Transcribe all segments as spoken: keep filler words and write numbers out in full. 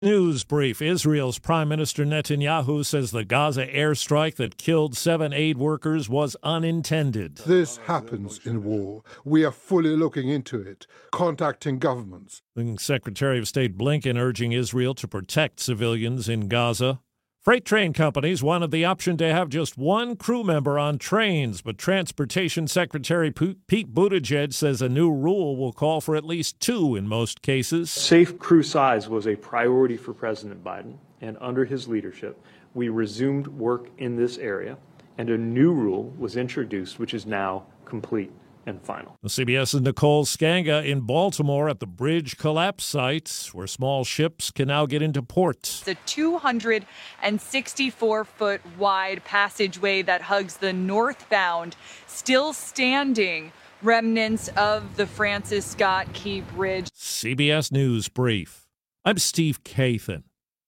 News brief. Israel's Prime Minister Netanyahu says the Gaza airstrike that killed seven aid workers was unintended. This happens in war. We are fully looking into it, contacting governments. The Secretary of State Blinken urging Israel to protect civilians in Gaza. Freight train companies wanted the option to have just one crew member on trains, but Transportation Secretary Pete Buttigieg says a new rule will call for at least two in most cases. Safe crew size was a priority for President Biden, and under his leadership, we resumed work in this area, and a new rule was introduced, which is now complete and final. The CBS's Nicole Skanga in Baltimore at the bridge collapse site where small ships can now get into port. The two hundred sixty-four foot wide passageway that hugs the northbound, still standing remnants of the Francis Scott Key Bridge. C B S News Brief. I'm Steve Kathan.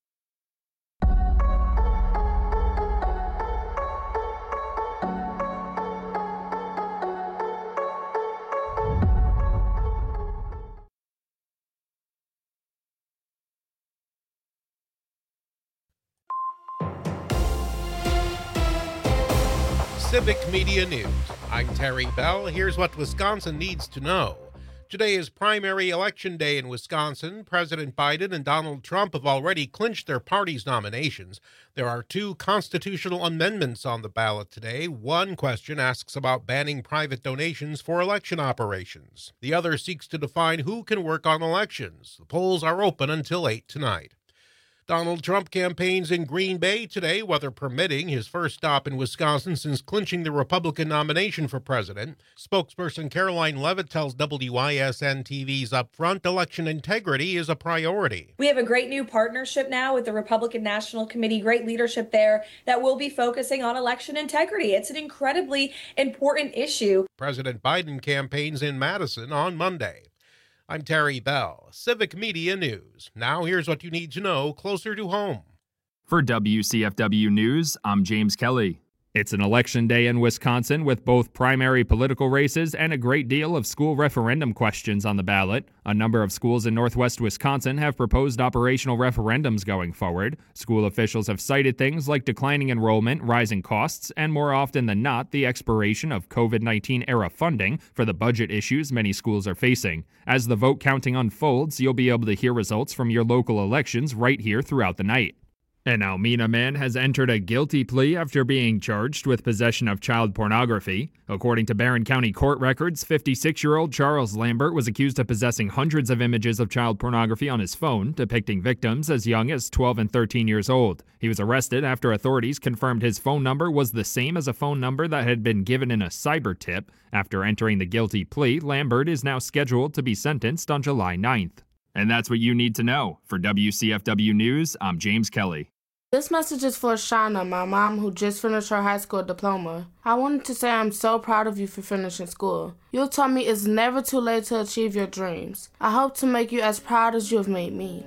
Civic Media News. I'm Terry Bell. Here's what Wisconsin needs to know. Today is primary election day in Wisconsin. President Biden and Donald Trump have already clinched their party's nominations. There are two constitutional amendments on the ballot today. One question asks about banning private donations for election operations. The other seeks to define who can work on elections. The polls are open until eight tonight. Donald Trump campaigns in Green Bay today, weather permitting, his first stop in Wisconsin since clinching the Republican nomination for president. Spokesperson Caroline Levitt tells W I S N T V's Upfront election integrity is a priority. We have a great new partnership now with the Republican National Committee, great leadership there that will be focusing on election integrity. It's an incredibly important issue. President Biden campaigns in Madison on Monday. I'm Terry Bell, Civic Media News. Now here's what you need to know closer to home. For W C F W News, I'm James Kelly. It's an election day in Wisconsin with both primary political races and a great deal of school referendum questions on the ballot. A number of schools in northwest Wisconsin have proposed operational referendums going forward. School officials have cited things like declining enrollment, rising costs, and more often than not, the expiration of COVID nineteen era funding for the budget issues many schools are facing. As the vote counting unfolds, you'll be able to hear results from your local elections right here throughout the night. An Almena man has entered a guilty plea after being charged with possession of child pornography. According to Barron County court records, fifty-six-year-old Charles Lambert was accused of possessing hundreds of images of child pornography on his phone, depicting victims as young as twelve and thirteen years old. He was arrested after authorities confirmed his phone number was the same as a phone number that had been given in a cyber tip. After entering the guilty plea, Lambert is now scheduled to be sentenced on July ninth. And that's what you need to know. For W C F W News, I'm James Kelly. This message is for Shauna, my mom, who just finished her high school diploma. I wanted to say I'm so proud of you for finishing school. You taught me it's never too late to achieve your dreams. I hope to make you as proud as you have made me.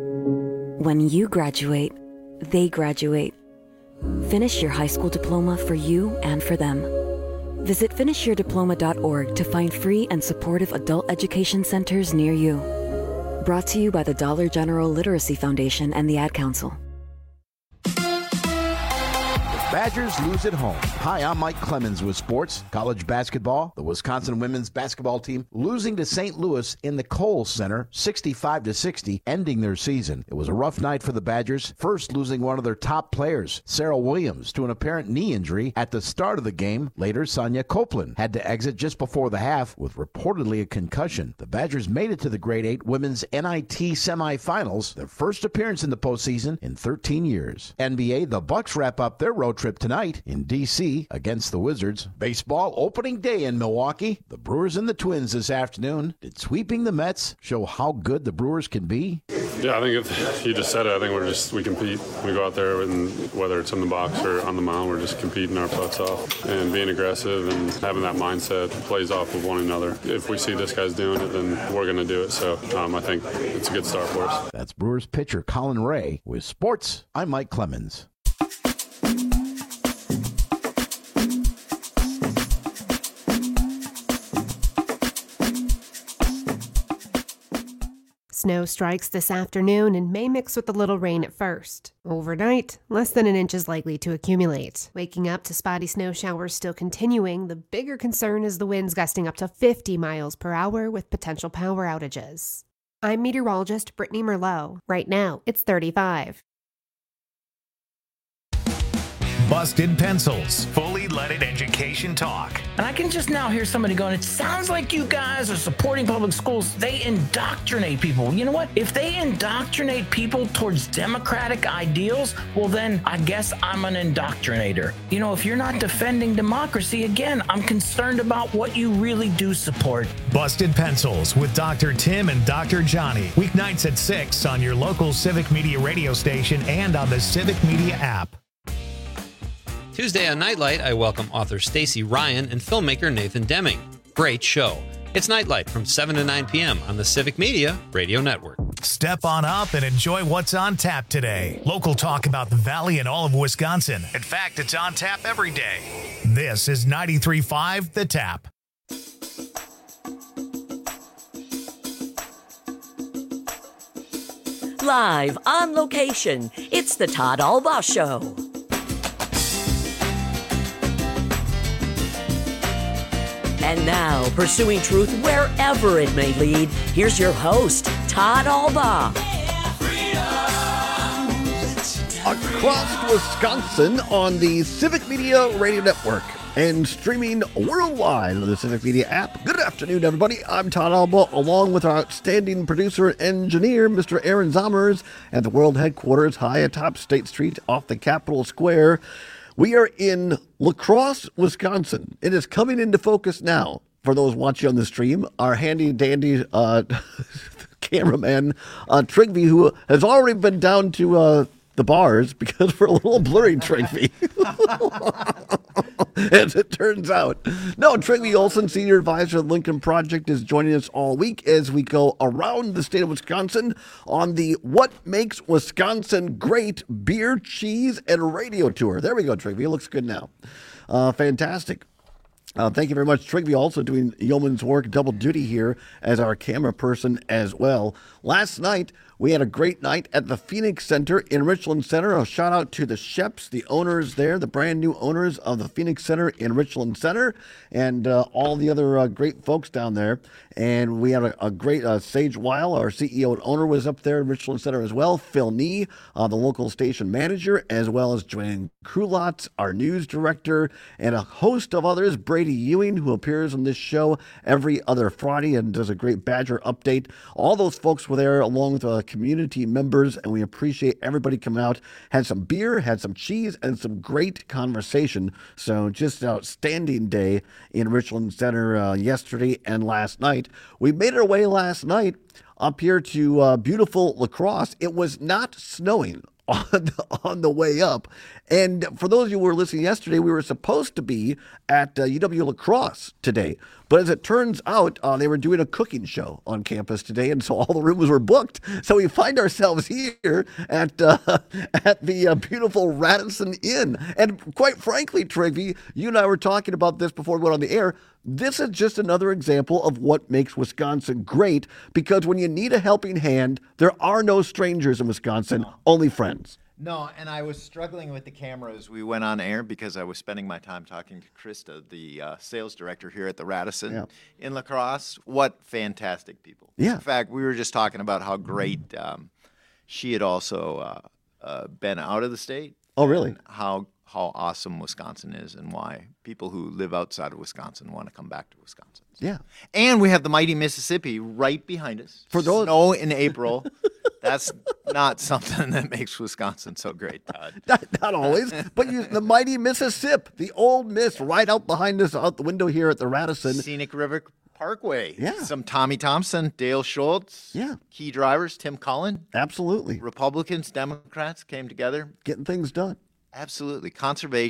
When you graduate, they graduate. Finish your high school diploma for you and for them. Visit finish your diploma dot org to find free and supportive adult education centers near you. Brought to you by the Dollar General Literacy Foundation and the Ad Council. Badgers lose at home. Hi, I'm Mike Clemens with sports. College basketball, the Wisconsin women's basketball team losing to Saint Louis in the Kohl Center, sixty-five to sixty, ending their season. It was a rough night for the Badgers, first losing one of their top players, Sarah Williams, to an apparent knee injury at the start of the game. Later, Sonia Copeland had to exit just before the half with reportedly a concussion. The Badgers made it to the Grade eight Women's N I T semifinals, their first appearance in the postseason in thirteen years. N B A, the Bucks wrap up their road trip tonight in D C against the Wizards. Baseball opening day in Milwaukee. The Brewers and the Twins this afternoon. Did sweeping the Mets show how good the Brewers can be? Yeah, I think if you just said it. I think we're just we compete. We go out there, and whether it's in the box or on the mound, we're just competing our butts off and being aggressive and having that mindset plays off of one another. If we see this guy's doing it, then we're going to do it. So um, I think it's a good start for us. That's Brewers pitcher Colin Ray with sports. I'm Mike Clemens. snow strikes this afternoon and may mix with a little rain at first. Overnight, less than an inch is likely to accumulate. Waking up to spotty snow showers still continuing, the bigger concern is the winds gusting up to fifty miles per hour with potential power outages. I'm meteorologist Brittany Merlot. Right now, it's thirty-five. Busted Pencils, fully leaded education talk. And I can just now hear somebody going, it sounds like you guys are supporting public schools. They indoctrinate people. You know what? If they indoctrinate people towards democratic ideals, well then I guess I'm an indoctrinator. You know, if you're not defending democracy, again, I'm concerned about what you really do support. Busted Pencils with Doctor Tim and Doctor Johnny. Weeknights at six on your local Civic Media radio station and on the Civic Media app. Tuesday on Nightlight, I welcome author Stacey Ryan and filmmaker Nathan Deming. Great show. It's Nightlight from seven to nine p.m. on the Civic Media Radio Network. Step on up and enjoy what's on tap today. Local talk about the Valley and all of Wisconsin. In fact, it's on tap every day. This is ninety-three point five The Tap. Live on location, it's the Todd Albaugh Show. And now, pursuing truth wherever it may lead, here's your host, Todd Albaugh. Across Wisconsin on the Civic Media Radio Network and streaming worldwide on the Civic Media app. Good afternoon, everybody. I'm Todd Albaugh, along with our outstanding producer and engineer, Mister Aaron Zommers, at the world headquarters high atop State Street off the Capitol Square. We are in La Crosse, Wisconsin. It is coming into focus now. For those watching on the stream, our handy-dandy uh, cameraman, uh, Trigby, who has already been down to uh, the bars because we're a little blurry, Trigby. As it turns out. No, Trigby Olson, Senior Advisor of the Lincoln Project, is joining us all week as we go around the state of Wisconsin on the What Makes Wisconsin Great Beer, Cheese, and Radio Tour. There we go, Trigby. It looks good now. Uh, fantastic. Uh, thank you very much. Trigby also doing yeoman's work, double duty here as our camera person as well. Last night, we had a great night at the Phoenix Center in Richland Center. A shout out to the Sheps, the owners there, the brand new owners of the Phoenix Center in Richland Center, and uh, all the other uh, great folks down there. And we had a, a great uh, Sage Weil, our C E O and owner, was up there in Richland Center as well. Phil Nee, uh, the local station manager, as well as Joanne Krulotz, our news director, and a host of others. Brady Ewing, who appears on this show every other Friday and does a great Badger update. All those folks were there along with uh, community members, and we appreciate everybody coming out. Had some beer, had some cheese, and some great conversation. So just an outstanding day in Richland Center uh, yesterday and last night. We made our way last night up here to uh, beautiful La Crosse. It was not snowing on the, on the way up. And for those of you who were listening yesterday, we were supposed to be at uh, U W La Crosse today. But as it turns out, uh, they were doing a cooking show on campus today, and so all the rooms were booked. So we find ourselves here at uh, at the uh, beautiful Radisson Inn. And quite frankly, Trigby, you and I were talking about this before we went on the air. This is just another example of what makes Wisconsin great, because when you need a helping hand, there are no strangers in Wisconsin, only friends. No, and I was struggling with the camera as we went on air because I was spending my time talking to Krista, the uh, sales director here at the Radisson Yeah. in La Crosse. What fantastic people. Yeah. In fact, we were just talking about how great um, she had also uh, uh, been out of the state. Oh, really? And how how awesome Wisconsin is and why people who live outside of Wisconsin want to come back to Wisconsin. Yeah. And we have the mighty Mississippi right behind us. For those Snow in April. That's not something that makes Wisconsin so great, Todd. Not, not always, but you, the mighty Mississippi, the old Miss, right out behind us, out the window here at the Radisson. Scenic River Parkway. Yeah. Some Tommy Thompson, Dale Schultz. Yeah. Key drivers, Tim Cullen. Absolutely. Republicans, Democrats came together. Getting things done. Absolutely. Conservation.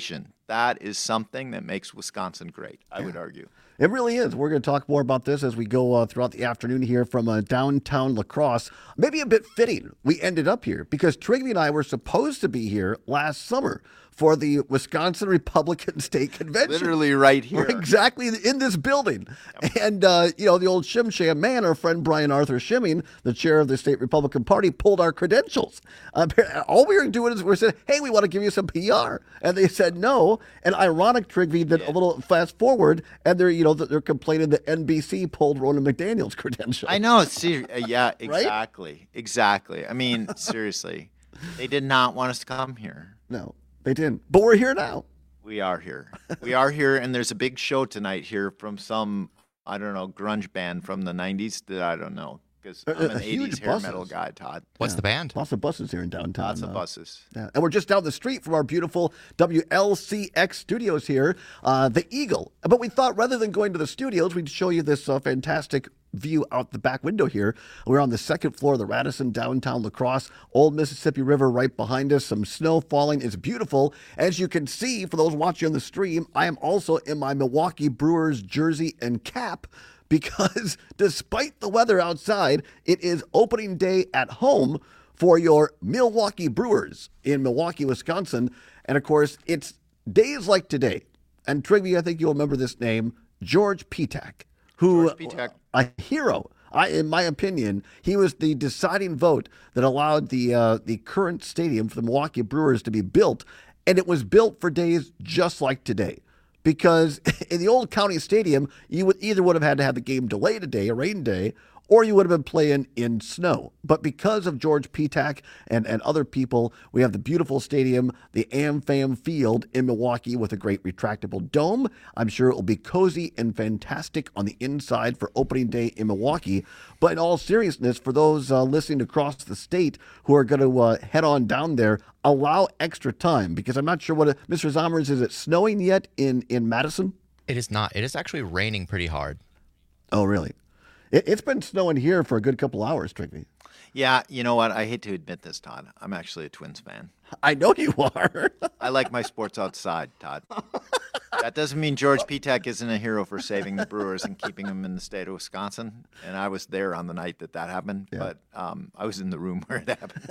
That is something that makes Wisconsin great, I Yeah. would argue. It really is. We're going to talk more about this as we go uh, throughout the afternoon here from uh, downtown La Crosse. Maybe a bit fitting we ended up here because Trigby and I were supposed to be here last summer for the Wisconsin Republican State Convention. Literally right here. We're exactly in this building. Yep. And, uh, you know, the old Shim Sham man, our friend Brian Arthur Shimming, the chair of the state Republican Party, pulled our credentials. Uh, all we were doing is we said, hey, we want to give you some P R. And they said no. And ironic, Trigby, that yeah. a little fast forward, and they're, you know, they're complaining that N B C pulled Ronna McDaniel's credentials. I know. See, uh, yeah, exactly. Right? Exactly. I mean, seriously, they did not want us to come here. No. They didn't. But we're here now. We are here. We are here, and there's a big show tonight here from some, I don't know, grunge band from the nineties that I don't know. Because I'm an eighties hair metal guy, Todd. What's yeah. the band? Lots of buses here in downtown. Lots of uh, buses. Yeah. And we're just down the street from our beautiful W L C X studios here, uh, the Eagle. But we thought rather than going to the studios, we'd show you this uh, fantastic view out the back window here. We're on the second floor of the Radisson, downtown La Crosse. Old Mississippi River right behind us. Some snow falling. It's beautiful. As you can see, for those watching on the stream, I am also in my Milwaukee Brewers jersey and cap because despite the weather outside, it is opening day at home for your Milwaukee Brewers in Milwaukee, Wisconsin. And of course, it's days like today. And Trigby, I think you'll remember this name, George Petak, who George Petak. a hero. I, in my opinion, he was the deciding vote that allowed the uh, the current stadium for the Milwaukee Brewers to be built, and it was built for days just like today. Because in the old county stadium, you would either would have had to have the game delayed a day, a rain day, or you would have been playing in snow. But because of George Petak and, and other people, we have the beautiful stadium, the AmFam Field in Milwaukee with a great retractable dome. I'm sure it will be cozy and fantastic on the inside for opening day in Milwaukee. But in all seriousness, for those uh, listening across the state who are going to uh, head on down there, allow extra time because I'm not sure what, it, Mister Zommers, is it snowing yet in, in Madison? It is not. It is actually raining pretty hard. Oh, really? It, it's been snowing here for a good couple hours, Trigby. Yeah, you know what? I hate to admit this, Todd. I'm actually a Twins fan. I know you are. I like my sports outside, Todd. That doesn't mean George Petak isn't a hero for saving the Brewers and keeping them in the state of Wisconsin. And I was there on the night that that happened, yeah. but um, I was in the room where it happened.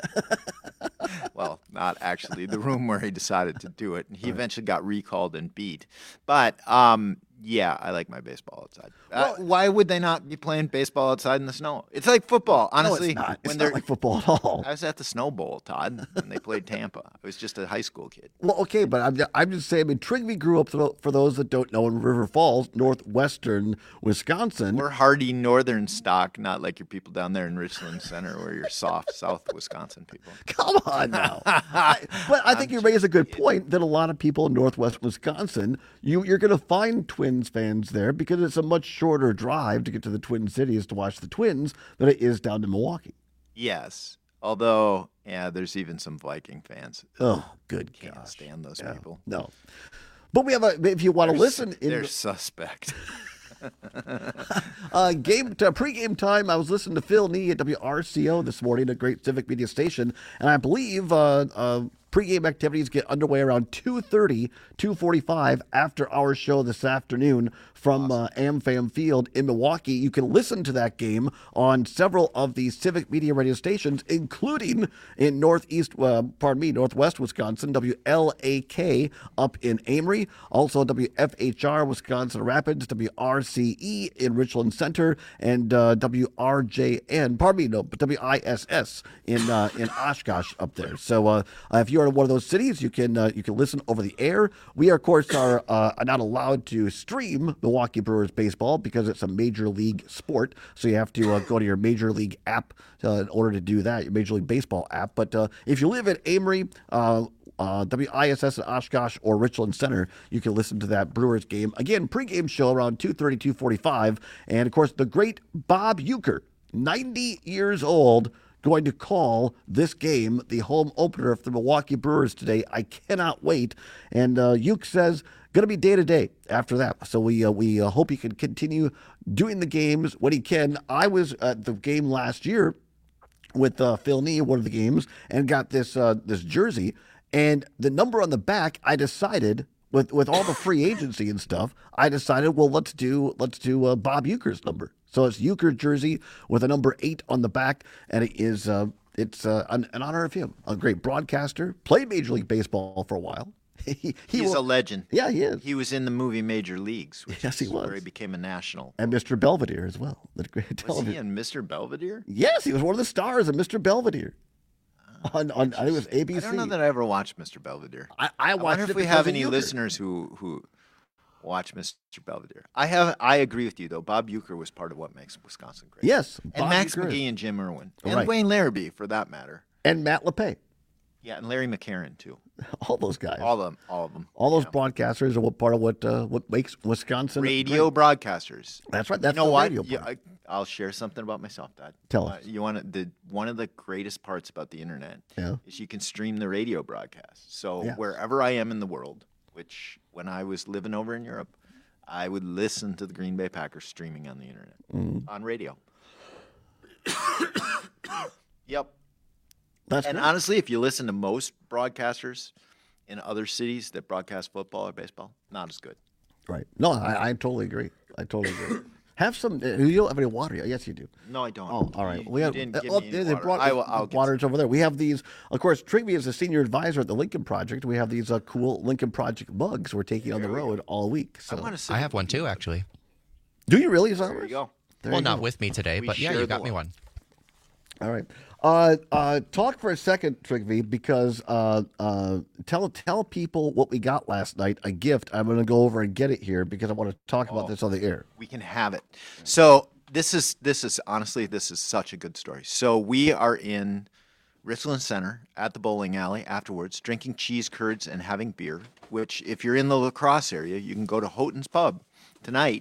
Well, not actually. The room where he decided to do it. And he eventually got recalled and beat. But, um, yeah, I like my baseball outside. Uh, well, why would they not be playing baseball outside in the snow? It's like football, honestly. No, it's not. It's when not like football at all. I was at the Snow Bowl, Todd, when they played Tampa. I was just a high school kid. Well, okay, but I'm, I'm just saying, I mean, Trigby grew up, for those that don't know, in River Falls, northwestern Wisconsin. We're hardy northern stock, not like your people down there in Richland Center where you're soft south Wisconsin people. Come on now. I, but I think you raise a good point that a lot of people in northwest Wisconsin, you, you're going to find Twins fans there because it's a much shorter drive to get to the Twin Cities to watch the Twins than it is down to Milwaukee. Yes. Although, yeah, there's even some Viking fans. Oh, good Can't gosh. stand those Yeah, people. No. But we have a, if you want to They're listen. su- they're suspect. uh, game to pregame time. I was listening to Phil Nee at W R C O this morning, a great civic media station, and I believe uh, uh, pregame activities get underway around two thirty, two forty-five after our show this afternoon from uh, AmFam Field in Milwaukee. You can listen to that game on several of the civic media radio stations, including in northeast, uh, pardon me, northwest Wisconsin, W L A K up in Amory, also W F H R Wisconsin Rapids, W R C E in Richland Center, and uh, W R J N, pardon me, no, W I S S in uh, in Oshkosh up there. So uh, if you're in one of those cities, you can uh, you can listen over the air. We, of course, are uh, not allowed to stream Milwaukee Brewers baseball because it's a major league sport. So you have to uh, go to your major league app uh, in order to do that, your Major League Baseball app. But uh, if you live in Amory, uh, uh, W I S S in Oshkosh, or Richland Center, you can listen to that Brewers game. Again, pregame show around two thirty, two forty-five. And, of course, the great Bob Uecker, ninety years old, going to call this game the home opener for the Milwaukee Brewers today. I cannot wait. And uh, Ueck says going to be day to day after that. So we uh, we uh, hope he can continue doing the games when he can. I was at the game last year with uh, Phil Nee, one of the games, and got this uh, this jersey. And the number on the back, I decided with with all the free agency and stuff, I decided, well, let's do let's do uh, Bob Uecker's number. So it's Uecker jersey with a number eight on the back, and it is uh, it's uh, an, an honor of him. A great broadcaster, played Major League Baseball for a while. he, he He's will, a legend. Yeah, he is. He was in the movie Major Leagues, which Yes, he is was. where he became a national. And Mister Belvedere as well. The great Was television. he in Mister Belvedere? Yes, he was one of the stars of Mister Belvedere. On, on I think it was A B C. I don't know that I ever watched Mister Belvedere. I, I watched wonder it if we because have of any Uecker. listeners who who watch Mister Belvedere. I have. I agree with you though. Bob Uecker was part of what makes Wisconsin great. Yes, and Bob Max Uecker is. McGee and Jim Irwin and Right. Wayne Larrabee for that matter. And Matt LePay. Yeah, and Larry McCarran too. All those guys. All of them. All of them. All those broadcasters are what part of what uh, what makes Wisconsin Radio great. broadcasters. That's right. That's you know the what? radio You- part. I, I'll share something about myself, Dad. Tell Uh, us. you want the one of the greatest parts about the internet Yeah. is you can stream the radio broadcast. So Yeah. wherever I am in the world, which when I was living over in Europe, I would listen to the Green Bay Packers streaming on the internet Mhm. on radio. Yep. That's and great. honestly, if you listen to most broadcasters in other cities that broadcast football or baseball, not as good. Right. No, I, I totally agree. I totally agree. Have some. Uh, you don't have any water? Yes, you do. No, I don't. Oh, all right. You- we you have. didn't uh, give oh, me they any water. brought I will- I'll get water's over there. We have these. Of course, Trigby is a senior advisor at the Lincoln Project. We have these uh, cool Lincoln Project mugs we're taking on the road all week. So I have one too, actually. Do you really, There you go. There well, you not go. with me today, We but yeah, share you the got me love. one. All right. Uh, uh, talk for a second, Trigby, because uh, uh, tell tell people what we got last night. A gift. I'm going to go over and get it here because I want to talk about Oh. this on the air. We can have it. So this is this is honestly this is such a good story. So we are in Richland Center at the bowling alley afterwards, drinking cheese curds and having beer. Which, if you're in the La Crosse area, you can go to Houghton's Pub tonight.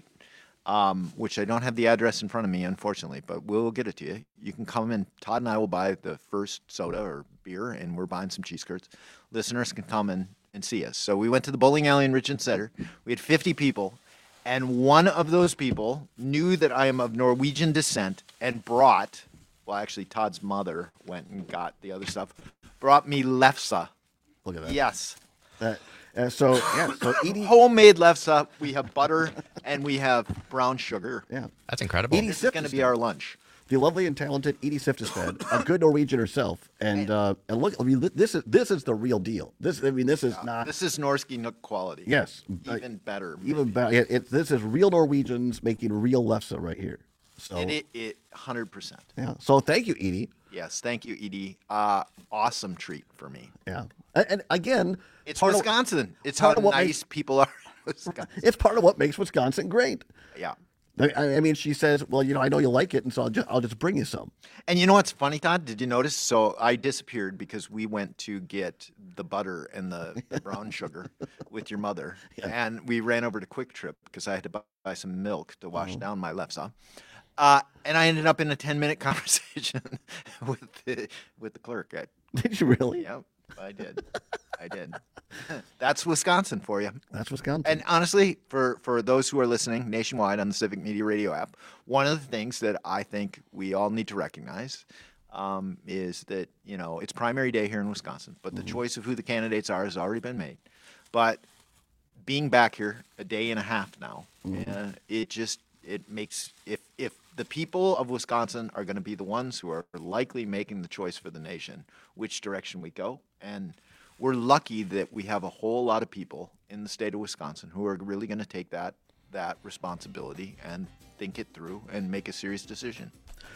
Um, which I don't have the address in front of me, unfortunately, but we'll get it to you. You can come in. Todd and I will buy the first soda or beer, and we're buying some cheese curds. Listeners can come in and see us. So we went to the bowling alley in Richland Center. We had fifty people, and one of those people knew that I am of Norwegian descent and brought, well, actually, Todd's mother went and got the other stuff, brought me lefse. Look at that. Yes. That, uh, so yeah, so Edie, Homemade lefse. We have butter and we have brown sugar. yeah, That's incredible. Edie This is going to be our lunch. the lovely and talented Edie Sifstestead, a good Norwegian herself, and uh, and look, I mean, this is this is the real deal. This, I mean, this is not. This is Norski Nook quality. Yes, Even better. even better. It, it, this is real Norwegians making real lefse right here. So And it, it one hundred percent. yeah, so thank you, Edie. Yes, thank you, Edie. Uh, awesome treat for me. Yeah, and, and again, It's part of- Wisconsin. It's how part of what nice makes- people are in Wisconsin. it's part of what makes Wisconsin great. Yeah. I, I mean, she says, "Well, you know, I know you like it, and so I'll just, I'll just bring you some." And you know what's funny, Todd? Did you notice? So I disappeared because we went to get the butter and the, the brown sugar with your mother, and we ran over to Quick Trip because I had to buy, buy some milk to wash Oh. down my lefse. Uh, and I ended up in a ten-minute conversation with the with the clerk. I, Did you really? Yep, I did. I did. That's Wisconsin for you. That's Wisconsin. And honestly, for, for those who are listening nationwide on the Civic Media Radio app, one of the things that I think we all need to recognize um, is that, you know, it's primary day here in Wisconsin, but the choice of who the candidates are has already been made. But being back here a day and a half now, uh, it just it makes if if the people of Wisconsin are going to be the ones who are likely making the choice for the nation, which direction we go, and we're lucky that we have a whole lot of people in the state of Wisconsin who are really going to take that that responsibility and think it through and make a serious decision.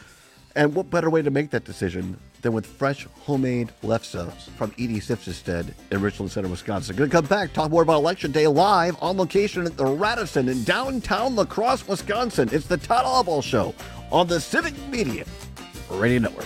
And what better way to make that decision than with fresh homemade lefse from Edie Sifstestead in Richland Center, Wisconsin. Going to come back, talk more about Election Day live on location at the Radisson in downtown La Crosse, Wisconsin. It's the Todd Albaugh Show on the Civic Media Radio Network.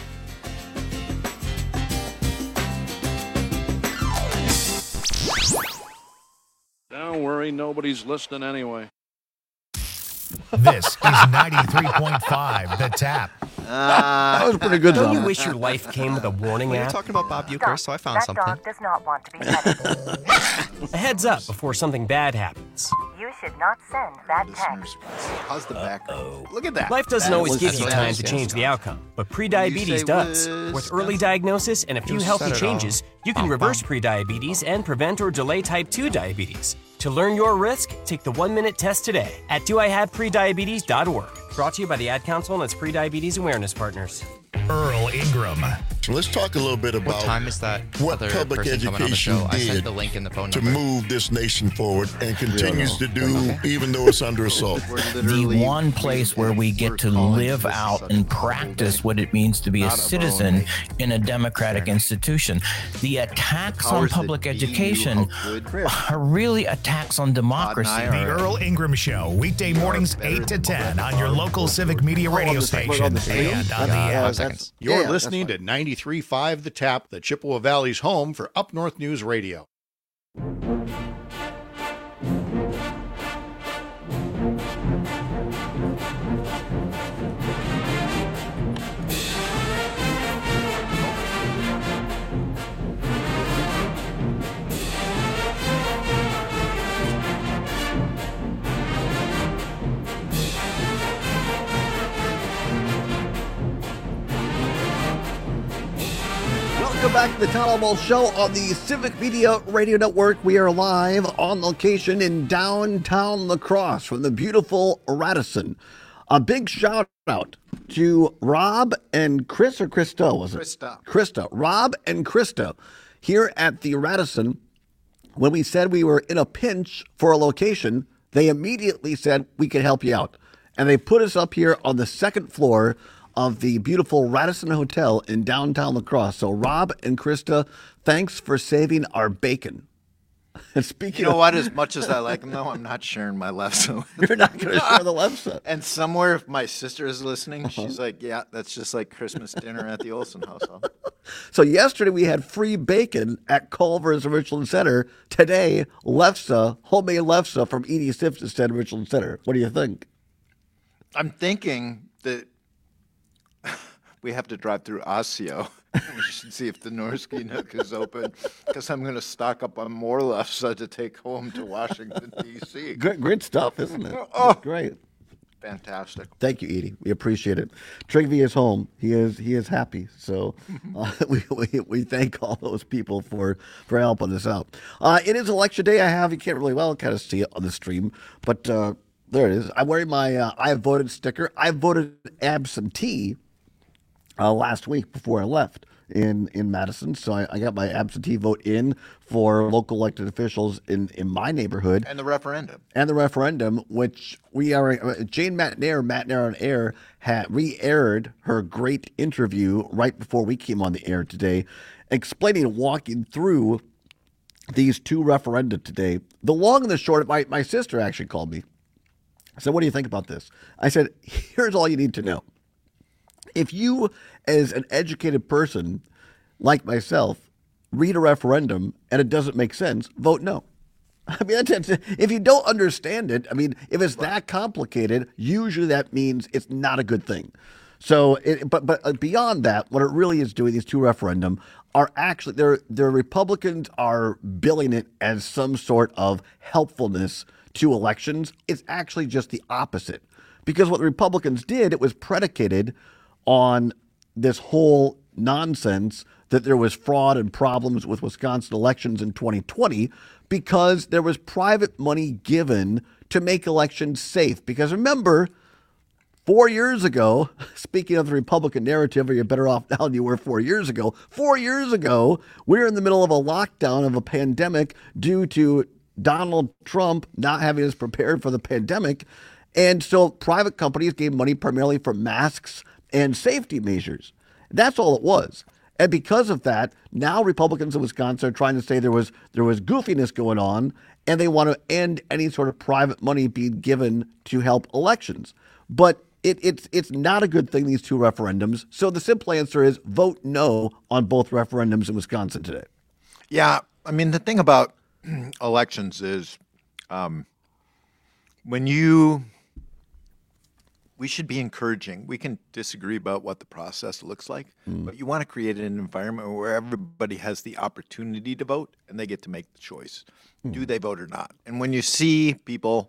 Don't worry, nobody's listening anyway. This is ninety-three point five The Tap. That was pretty good, Don't Tom. you wish your life came with a warning We were app? talking about Bob Uecker, so I found that something. dog does not want to be petted. A heads up before something bad happens. You should not send that Listeners, text. how's the background? Look at that. Life doesn't That always was- give you that's time what to I change was- the outcome, but You prediabetes say does. Wisconsin. With early diagnosis and a few You healthy said it all. changes, you can Bum, reverse bum. prediabetes and prevent or delay type two diabetes. To learn your risk, take the one-minute test today at do I have prediabetes dot org. Brought to you by the Ad Council and its Prediabetes Awareness Partners. Earl Ingram. So let's talk a little bit about What time is that what other public person coming on the education show? I sent did the link in the phone to number. move this nation forward and continues to do, Okay. even though it's under assault. The one place where we get to live out and practice what it means to be a citizen in a democratic institution. The attacks on public education are really attacks on democracy. The Earl Ingram Show, weekday mornings eight to ten on your local civic media radio station and on the app. You're listening to ninety-three point five The Tap, the Chippewa Valley's home for Up North News Radio. Welcome back to the Town Hall Ball Show on the Civic Media Radio Network. We are live on location in downtown La Crosse from the beautiful Radisson. A big shout out to Rob and Chris, or Krista, was it? Krista. Krista. Rob and Krista here at the Radisson. When we said we were in a pinch for a location, they immediately said we could help you out. And they put us up here on the second floor of the beautiful Radisson Hotel in downtown La Crosse. So Rob and Krista, thanks for saving our bacon. And speaking You know of, what? As much as I like them, though, I'm not sharing my lefse. You're not going to share the lefse. And somewhere, if my sister is listening, she's like, yeah, that's just like Christmas dinner at the Olson household. So yesterday we had free bacon at Culver's Richland Center. Today, lefse, homemade lefse from Edie Simpsonstead Richland Center. What do you think? I'm thinking that we have to drive through Osseo. We should see if the Norsky Nook is open, because I'm going to stock up on more lefse to take home to Washington, D C Great, great stuff, isn't it? Oh, great. Fantastic. Thank you, Edie. We appreciate it. Trigby is home. He is he is happy. So uh, we, we we thank all those people for, for helping us out. Uh, it is election day. I have, you can't really well kind of see it on the stream, but uh, there it is. I'm wearing my uh, I have voted sticker. I voted absentee Uh, last week before I left in, in Madison. So I, I got my absentee vote in for local elected officials in, in my neighborhood. And the referendum. And the referendum, which we are, uh, Jane McNair, McNair on Air, had re-aired her great interview right before we came on the air today, explaining and walking through these two referenda today. The long and the short, my, my sister actually called me. I said, what do you think about this? I said, here's all you need to know. If you, as an educated person like myself, read a referendum and it doesn't make sense, vote no. I mean, that's, that's, if you don't understand it, I mean, if it's that complicated, usually that means it's not a good thing. So, it, but but beyond that, what it really is doing, these two referendum are actually, they're, they're Republicans are billing it as some sort of helpfulness to elections. It's actually just the opposite. Because what the Republicans did, it was predicated on this whole nonsense that there was fraud and problems with Wisconsin elections in twenty twenty because there was private money given to make elections safe. Because remember, four years ago, speaking of the Republican narrative, are you better off now than you were four years ago? Four years ago, we were in the middle of a lockdown of a pandemic due to Donald Trump not having us prepared for the pandemic. And so private companies gave money primarily for masks and safety measures. That's all it was. And because of that, now Republicans in Wisconsin are trying to say there was there was goofiness going on, and they want to end any sort of private money being given to help elections. But it, it's it's not a good thing, these two referendums. So the simple answer is vote no on both referendums in Wisconsin today. Yeah, I mean, the thing about elections is um, when you... we should be encouraging. We can disagree about what the process looks like, mm. but you want to create an environment where everybody has the opportunity to vote and they get to make the choice. Mm. Do they vote or not? And when you see people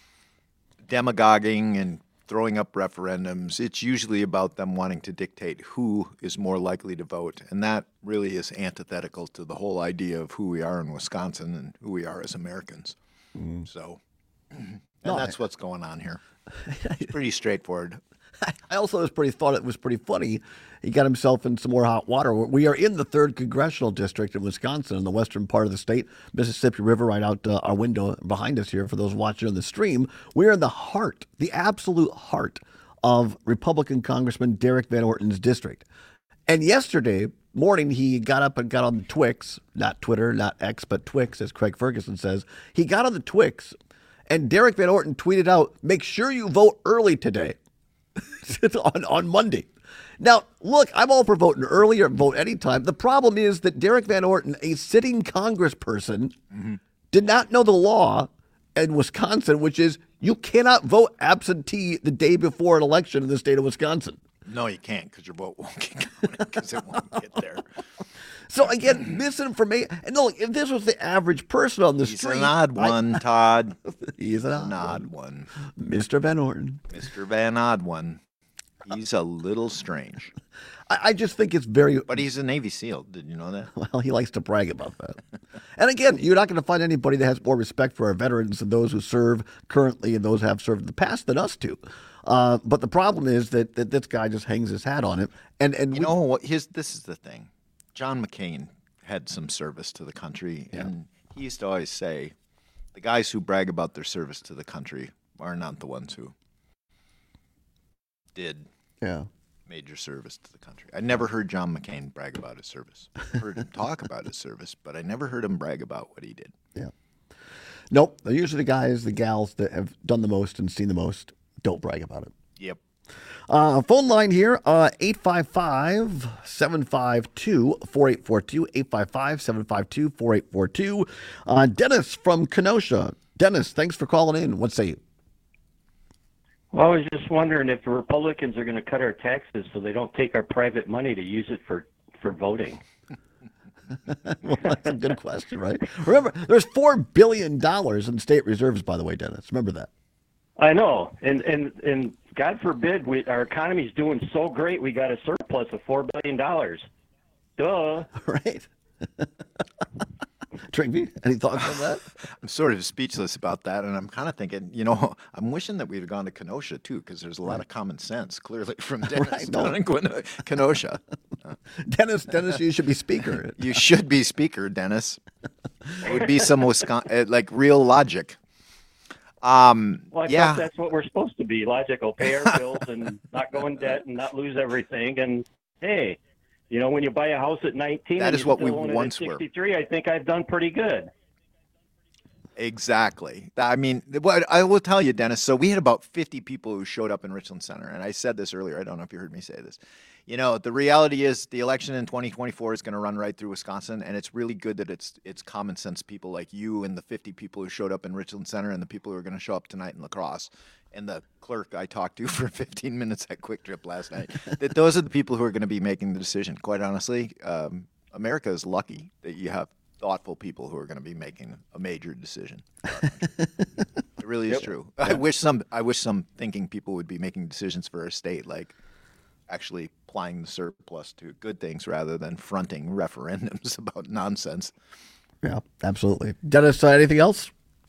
demagoguing and throwing up referendums, it's usually about them wanting to dictate who is more likely to vote. And that really is antithetical to the whole idea of who we are in Wisconsin and who we are as Americans. Mm. So, and No, that's what's going on here. It's pretty straightforward. I also was pretty thought it was pretty funny. He got himself in some more hot water. We are in the third congressional district in Wisconsin, in the western part of the state, Mississippi River, right out uh, our window behind us here. For those watching on the stream, we're in the heart, the absolute heart of Republican Congressman Derek Van Orton's district. And yesterday morning, he got up and got on the Twix, not Twitter, not X, but Twix, as Craig Ferguson says. He got on the Twix, and Derek Van Orton tweeted out, "Make sure you vote early today." on, on Monday. Now, look, I'm all for voting early or vote anytime. The problem is that Derek Van Orton, a sitting congressperson, mm-hmm. did not know the law in Wisconsin, which is you cannot vote absentee the day before an election in the state of Wisconsin. No, you can't, because your vote won't get counted because it won't get there. So, again, misinformation. And look, if this was the average person on the He's street. He's an odd one, I, Todd. He's an, an odd, odd one. one. Mister Van Orton. Mister Van Odd One. He's a little strange. I, I just think it's very. But he's a Navy SEAL. Did you know that? Well, he likes to brag about that. And again, you're not going to find anybody that has more respect for our veterans than those who serve currently and those who have served in the past than us do. Uh, but the problem is that, that this guy just hangs his hat on it. And and you we, know what? His this is the thing. John McCain had some service to the country, yeah. and he used to always say, "The guys who brag about their service to the country are not the ones who did yeah. major service to the country." I never heard John McCain brag about his service. I heard him talk about his service, but I never heard him brag about what he did. Yeah. Nope. They're usually the guys, the gals that have done the most and seen the most. Don't brag about it. Yep. Uh, phone line here, uh, eight five five, seven five two, four eight four two, eight five five, seven five two, four eight four two. Uh, Dennis from Kenosha. Dennis, thanks for calling in. What say you? Well, I was just wondering if the Republicans are going to cut our taxes so they don't take our private money to use it for, for voting. Well, that's a good question, right? Remember, there's four billion dollars in state reserves, by the way, Dennis. Remember that. I know. And, and, and God forbid, we, our economy's doing so great, we got a surplus of four billion dollars. Duh. Right. Tringy, any thoughts on that? I'm sort of speechless about that, and I'm kind of thinking, you know, I'm wishing that we'd have gone to Kenosha, too, because there's a lot right. of common sense, clearly, from Dennis right, down in Kenosha. Dennis, Dennis, you should be speaker. You should be speaker, Dennis. It would be some Wisconsin, like real logic. Um, well, I yeah. thought that's what we're supposed to be, logical, pay our bills and not go in debt and not lose everything, and hey, you know, when you buy a house at nineteen, that and is what we own once it at sixty-three, were. I think I've done pretty good. Exactly. I mean, what I will tell you, Dennis. So we had about fifty people who showed up in Richland Center, and I said this earlier. I don't know if you heard me say this. You know, the reality is the election in twenty twenty-four is going to run right through Wisconsin, and it's really good that it's it's common sense people like you and the fifty people who showed up in Richland Center and the people who are going to show up tonight in La Crosse and the clerk I talked to for fifteen minutes at Quick Trip last night, that those are the people who are going to be making the decision. Quite honestly, um, America is lucky that you have thoughtful people who are going to be making a major decision. It really is yep. true. Yeah. I wish some I wish some thinking people would be making decisions for our state, like actually applying the surplus to good things rather than fronting referendums about nonsense. Yeah, absolutely. Dennis, uh, anything else?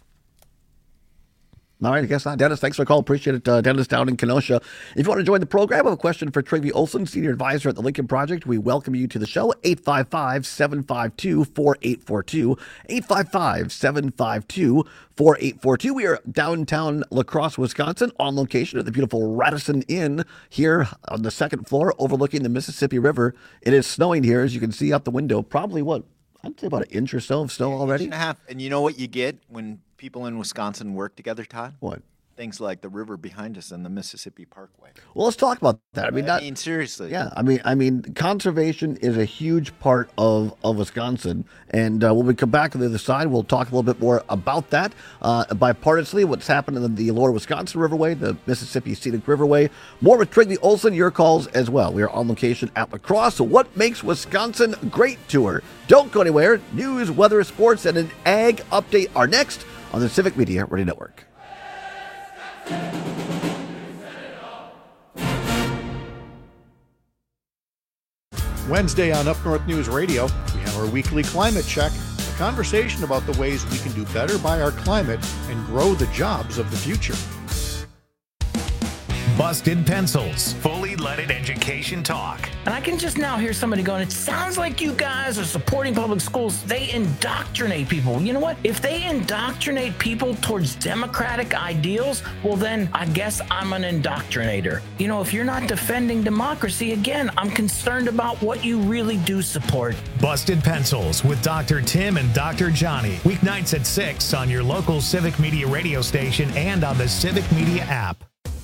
All right, I guess not. Dennis, thanks for the call. Appreciate it. Uh, Dennis down in Kenosha. If you want to join the program, I have a question for Trygve Olson, Senior Advisor at the Lincoln Project. We welcome you to the show. eight five five, seven five two, four eight four two. eight five five, seven five two, four eight four two. We are downtown La Crosse, Wisconsin, on location at the beautiful Radisson Inn here on the second floor overlooking the Mississippi River. It is snowing here, as you can see out the window. Probably, what, I'd say about an inch or so of snow already. Inch and a half. And you know what you get when people in Wisconsin work together, Todd? What? Things like the river behind us and the Mississippi Parkway. Well, let's talk about that. I mean, I that, mean seriously. Yeah, I mean, I mean, conservation is a huge part of, of Wisconsin. And uh, when we come back on the other side, we'll talk a little bit more about that. Uh, bipartisanly, what's happening in the Lower Wisconsin Riverway, the Mississippi Scenic Riverway. More with Trygve Olson, your calls as well. We are on location at La Crosse. So what makes Wisconsin great tour? Don't go anywhere. News, weather, sports, and an ag update are next on the Civic Media Radio Network. Wednesday on Up North News Radio, we have our weekly climate check. Conversation about the ways we can do better by our climate and grow the jobs of the future. Busted Pencils, fully leaded education talk. And I can just now hear somebody going, it sounds like you guys are supporting public schools. They indoctrinate people. You know what? If they indoctrinate people towards democratic ideals, well, then I guess I'm an indoctrinator. You know, if you're not defending democracy, again, I'm concerned about what you really do support. Busted Pencils with Doctor Tim and Doctor Johnny. Weeknights at six on your local Civic Media radio station and on the Civic Media app.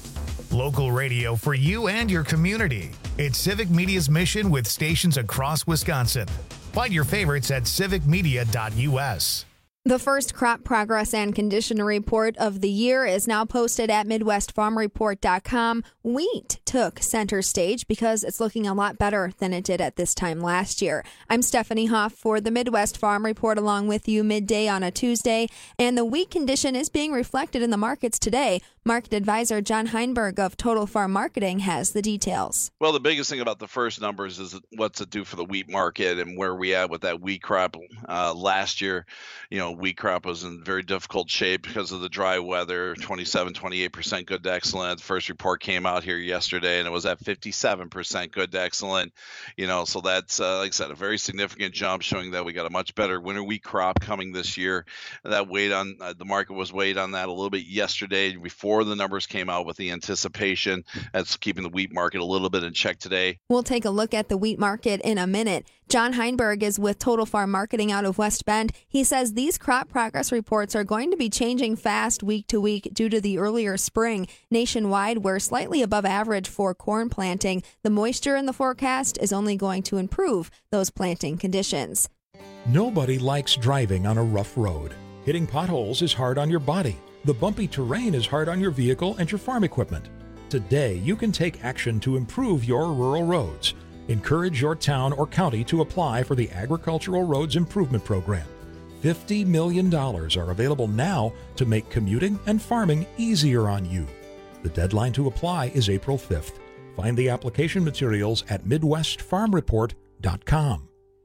Local radio for you and your community. It's Civic Media's mission with stations across Wisconsin. Find your favorites at civic media dot u s. The first crop progress and condition report of the year is now posted at midwest farm report dot com. Wheat took center stage because it's looking a lot better than it did at this time last year. I'm Stephanie Hoff for the Midwest Farm Report along with you midday on a Tuesday, and the wheat condition is being reflected in the markets today. Market advisor John Heinberg of Total Farm Marketing has the details. Well, the biggest thing about the first numbers is what's it do for the wheat market and where we at with that wheat crop. Uh, last year, you know, wheat crop was in very difficult shape because of the dry weather, twenty-seven, twenty-eight percent good to excellent. The first report came out here yesterday and it was at fifty-seven percent good to excellent. You know, so that's, uh, like I said, a very significant jump showing that we got a much better winter wheat crop coming this year. That weighed on, uh, the market was weighed on that a little bit yesterday before the numbers came out with the anticipation. That's keeping the wheat market a little bit in check today. We'll take a look at the wheat market in a minute. John Heinberg is with Total Farm Marketing out of West Bend. He says these crop progress reports are going to be changing fast week to week due to the earlier spring. Nationwide, we're slightly above average for corn planting. The moisture in the forecast is only going to improve those planting conditions. Nobody likes driving on a rough road. Hitting potholes is hard on your body. The bumpy terrain is hard on your vehicle and your farm equipment. Today, you can take action to improve your rural roads. Encourage your town or county to apply for the Agricultural Roads Improvement Program. fifty million dollars are available now to make commuting and farming easier on you. The deadline to apply is April fifth. Find the application materials at midwest farm report dot com.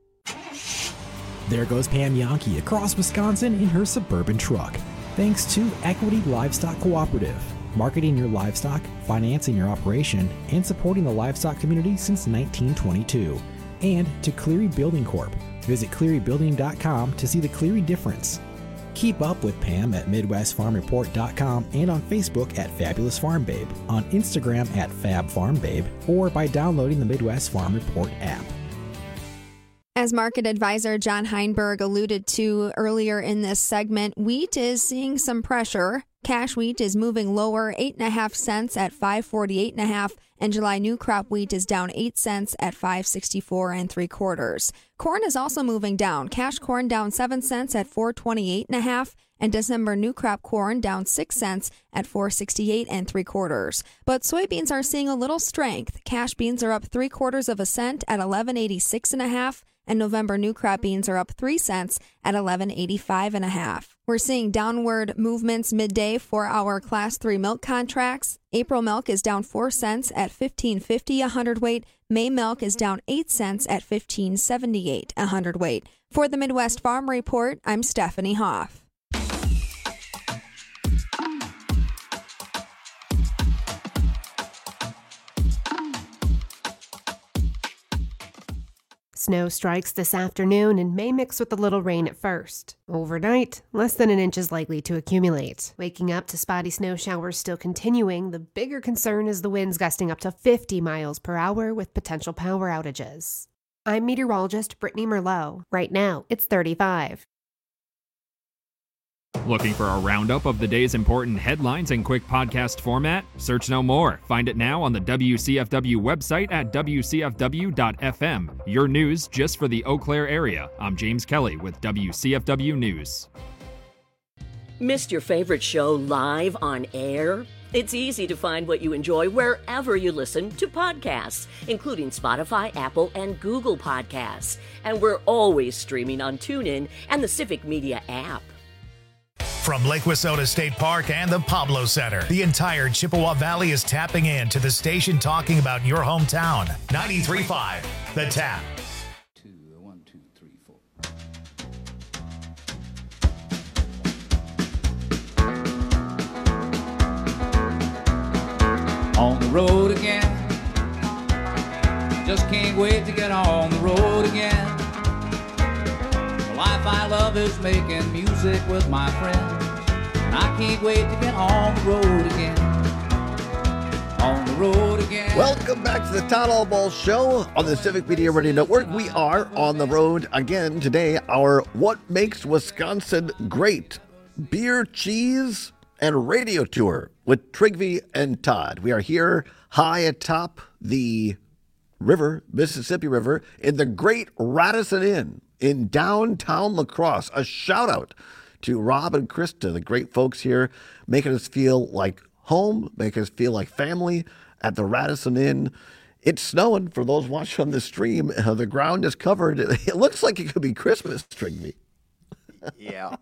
There goes Pam Yankee across Wisconsin in her Suburban truck. Thanks to Equity Livestock Cooperative, marketing your livestock, financing your operation, and supporting the livestock community since nineteen twenty-two. And to Cleary Building Corp. Visit cleary building dot com to see the Cleary difference. Keep up with Pam at midwest farm report dot com and on Facebook at Fabulous Farm Babe, on Instagram at Fab Farm Babe, or by downloading the Midwest Farm Report app. As market advisor John Heinberg alluded to earlier in this segment, wheat is seeing some pressure. Cash wheat is moving lower, eight and a half cents at five forty-eight and a half, and July new crop wheat is down eight cents at five sixty-four and three quarters. Corn is also moving down. Cash corn down seven cents at four twenty-eight and a half, and December new crop corn down six cents at four sixty-eight and three quarters. But soybeans are seeing a little strength. Cash beans are up three quarters of a cent at eleven eighty-six and a half. And November new crop beans are up three cents at eleven eighty-five and a half. We're seeing downward movements midday for our class three milk contracts. April milk is down four cents at fifteen fifty a hundredweight. May milk is down eight cents at fifteen seventy-eight a hundredweight. For the Midwest Farm Report, I'm Stephanie Hoff. Snow strikes this afternoon and may mix with a little rain at first. Overnight, less than an inch is likely to accumulate. Waking up to spotty snow showers still continuing, the bigger concern is the winds gusting up to fifty miles per hour with potential power outages. I'm meteorologist Brittany Merlot. Right now, it's thirty-five. Looking for a roundup of the day's important headlines in quick podcast format? Search no more. Find it now on the W C F W website at w c f w dot f m. Your news just for the Eau Claire area. I'm James Kelly with W C F W News. Missed your favorite show live on air? It's easy to find what you enjoy wherever you listen to podcasts, including Spotify, Apple, and Google Podcasts. And we're always streaming on TuneIn and the Civic Media app. From Lake Wissota State Park and the Pablo Center, the entire Chippewa Valley is tapping in to the station talking about your hometown. ninety-three point five, The Tap. on the road again. Just can't wait to get on the road again. The life I love is making music with my friends, and I can't wait to get on the road again. On the road again. Welcome back to the Todd Allball Show on the Civic Media Radio Network. We are on the road again today. Our What Makes Wisconsin Great Beer, Cheese, and Radio Tour with Trygve and Todd. We are here high atop the river, Mississippi River, in the Great Radisson Inn in downtown La Crosse. A shout out to Rob and Krista, the great folks here, making us feel like home, making us feel like family at the Radisson Inn. It's snowing for those watching on the stream. Uh, the ground is covered. It looks like it could be Christmas, Trygve. Yeah.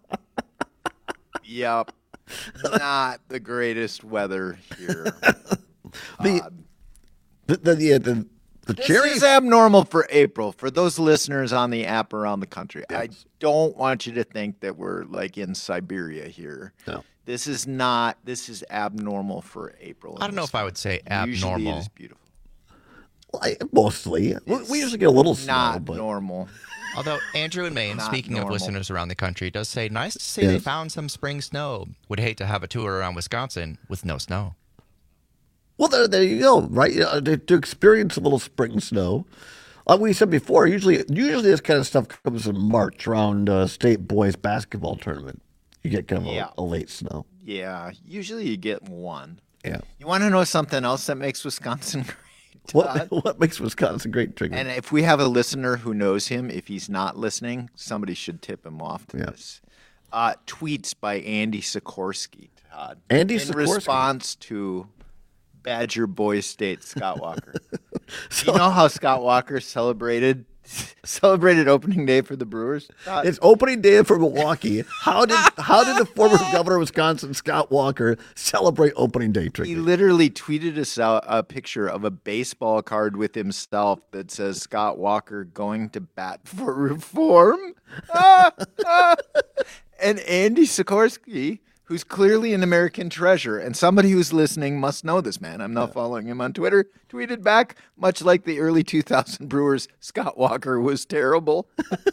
Yep. Not the greatest weather here. the, uh, the, the, the, the, the this cherry is abnormal for April. For those listeners on the app around the country, yes. I don't want you to think that we're like in Siberia here. No. This is not, this is abnormal for April. I don't know if I would say abnormal. Usually it is beautiful. Well, I, mostly. We, we usually get a little snow. Not but... normal. Although Andrew in Maine, Not speaking normal. of listeners around the country, does say, nice to see Yes. they found some spring snow. Would hate to have a tour around Wisconsin with no snow. Well, there, there you go, right? You know, to, to experience a little spring snow. Like we said before, usually usually this kind of stuff comes in March around uh, state boys basketball tournament. You get kind of Yeah. a, a late snow. Yeah, usually you get one. Yeah. You want to know something else that makes Wisconsin great? What what makes Wisconsin great, Trygve? And if we have a listener who knows him, if he's not listening, somebody should tip him off to Yeah. this. Uh, tweets by Andy Sikorsky, Todd. Andy in Sikorsky. response to Badger Boys State Scott Walker. You know how Scott Walker celebrated celebrated opening day for the Brewers? Todd? It's opening day for Milwaukee. How did how did the former governor of Wisconsin, Scott Walker, celebrate opening day, He Trygve? literally tweeted us out a picture of a baseball card with himself that says Scott Walker going to bat for reform. Ah, ah. And Andy Sikorsky, who's clearly an American treasure, and somebody who's listening must know this man. I'm not following him on Twitter. Tweeted back, much like the early two thousand Brewers, Scott Walker was terrible.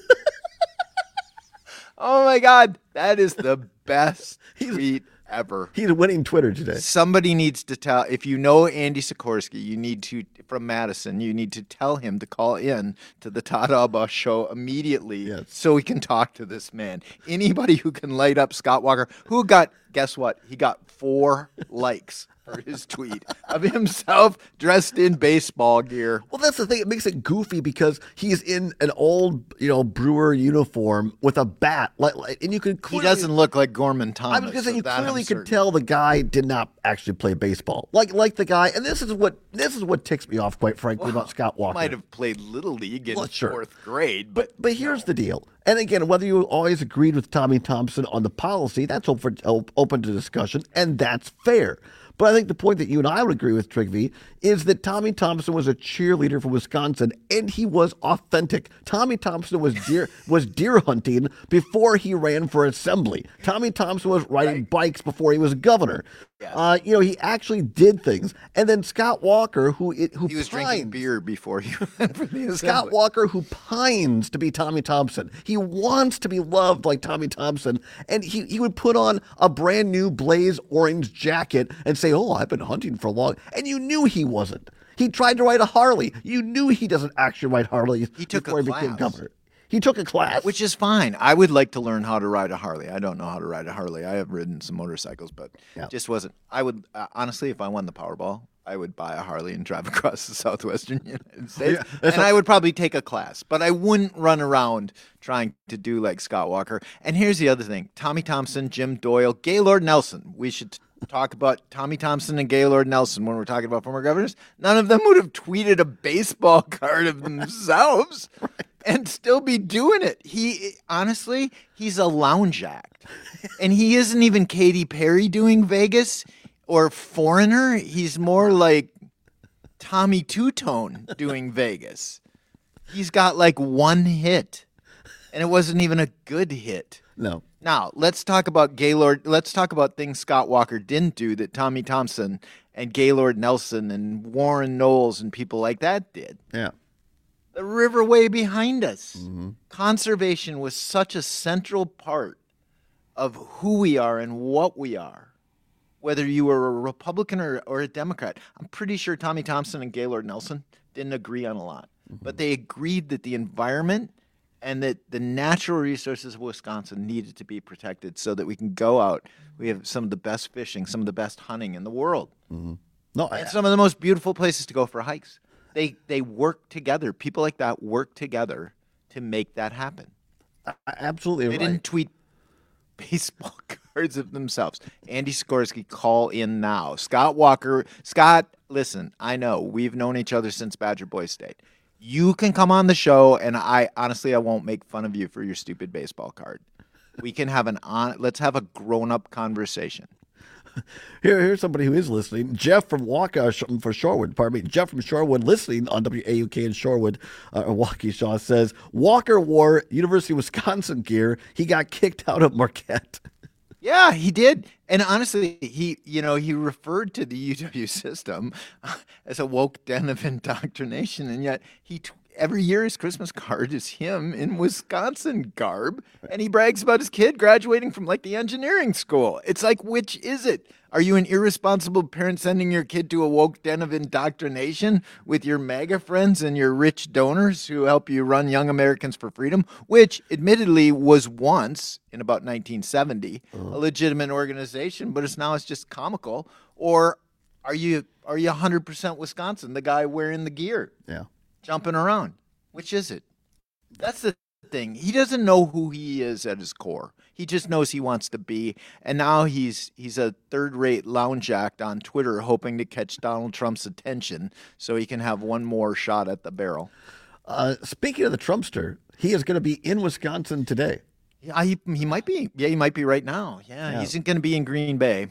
Oh my God, that is the best tweet ever. He's winning Twitter today. Somebody needs to tell, if you know Andy Sikorsky, you need to, from Madison, you need to tell him to call in to the Todd Alba Show immediately Yes. so we can talk to this man. Anybody who can light up Scott Walker, who got, guess what? He got four likes for his tweet of himself dressed in baseball gear. Well, that's the thing. It makes it goofy because he's in an old, you know, Brewer uniform with a bat, like, like and you can He clearly. doesn't look like Gorman Thomas. I was gonna say of you that I'm clearly could certain. tell the guy did not actually play baseball. Like like the guy, and this is what this is what ticks me off, quite frankly, about Scott He Walker. might have played Little League in Well, sure. fourth grade, but But here's the deal. And again, whether you always agreed with Tommy Thompson on the policy, that's open, open to discussion, and that's fair. But I think the point that you and I would agree with, Trygve, is that Tommy Thompson was a cheerleader for Wisconsin, and he was authentic. Tommy Thompson was deer was deer hunting before he ran for assembly. Tommy Thompson was riding right. bikes before he was governor. Yes. Uh, you know, he actually did things. And then Scott Walker, who it, who he was pines, drinking beer before he ran for the assembly. Scott Walker, who pines to be Tommy Thompson. He wants to be loved like Tommy Thompson, and he, he would put on a brand new blaze orange jacket and say, "Oh, I've been hunting for long," and you knew he wasn't. He tried to ride a Harley. You knew he doesn't actually ride Harleys he took before a he became class. governor. He took a class. Which is fine. I would like to learn how to ride a Harley. I don't know how to ride a Harley. I have ridden some motorcycles, but Yeah. just wasn't. I would, uh, honestly, if I won the Powerball, I would buy a Harley and drive across the southwestern United States. Yeah, and that's I a- would probably take a class, but I wouldn't run around trying to do like Scott Walker. And here's the other thing. Tommy Thompson, Jim Doyle, Gaylord Nelson. We should talk about Tommy Thompson and Gaylord Nelson when we're talking about former governors. None of them would have tweeted a baseball card of themselves and still be doing it. He honestly, he's a lounge act. And he isn't even Katy Perry doing Vegas or Foreigner. He's more like Tommy Two-Tone doing Vegas. He's got like one hit. and it wasn't even a good hit. No. Now, let's talk about Gaylord. Let's talk about things Scott Walker didn't do that Tommy Thompson and Gaylord Nelson and Warren Knowles and people like that did. Yeah. The river way behind us. Mm-hmm. Conservation was such a central part of who we are and what we are. Whether you were a Republican or, or a Democrat. I'm pretty sure Tommy Thompson and Gaylord Nelson didn't agree on a lot. Mm-hmm. But they agreed that the environment and that the natural resources of Wisconsin needed to be protected so that we can go out. We have some of the best fishing, some of the best hunting in the world. Mm-hmm. No, and I, some of the most beautiful places to go for hikes. They they work together. People like that work together to make that happen. I, absolutely They right. didn't tweet baseball cards of themselves. Andy Sikorsky, call in now. Scott Walker. Scott, listen, I know we've known each other since Badger Boy State. You can come on the show, and I honestly, I won't make fun of you for your stupid baseball card. We can have an on. Let's have a grown-up conversation. Here, here's somebody who is listening. Jeff from Waukesha, for Shorewood, pardon me. Jeff from Shorewood, listening on W A U K in Shorewood, uh, Waukesha, says Walker wore University of Wisconsin gear. He got kicked out of Marquette. Yeah, he did. And honestly, he, you know, he referred to the U W system as a woke den of indoctrination, and yet he t- every year his Christmas card is him in Wisconsin garb, and he brags about his kid graduating from like the engineering school. It's like, which is it? Are you an irresponsible parent sending your kid to a woke den of indoctrination with your MAGA friends and your rich donors who help you run Young Americans for Freedom, which admittedly was once in about nineteen seventy uh-huh. a legitimate organization, but it's now it's just comical? Or are you are you one hundred percent Wisconsin, the guy wearing the gear? Yeah. Jumping around. Which is it? That's the thing. He doesn't know who he is at his core. He just knows he wants to be. And now he's he's a third-rate lounge act on Twitter hoping to catch Donald Trump's attention so he can have one more shot at the barrel. Uh, speaking of the Trumpster, he is going to be in Wisconsin today. Yeah, he, he might be. Yeah, he might be right now. Yeah, yeah. He's going to be in Green Bay.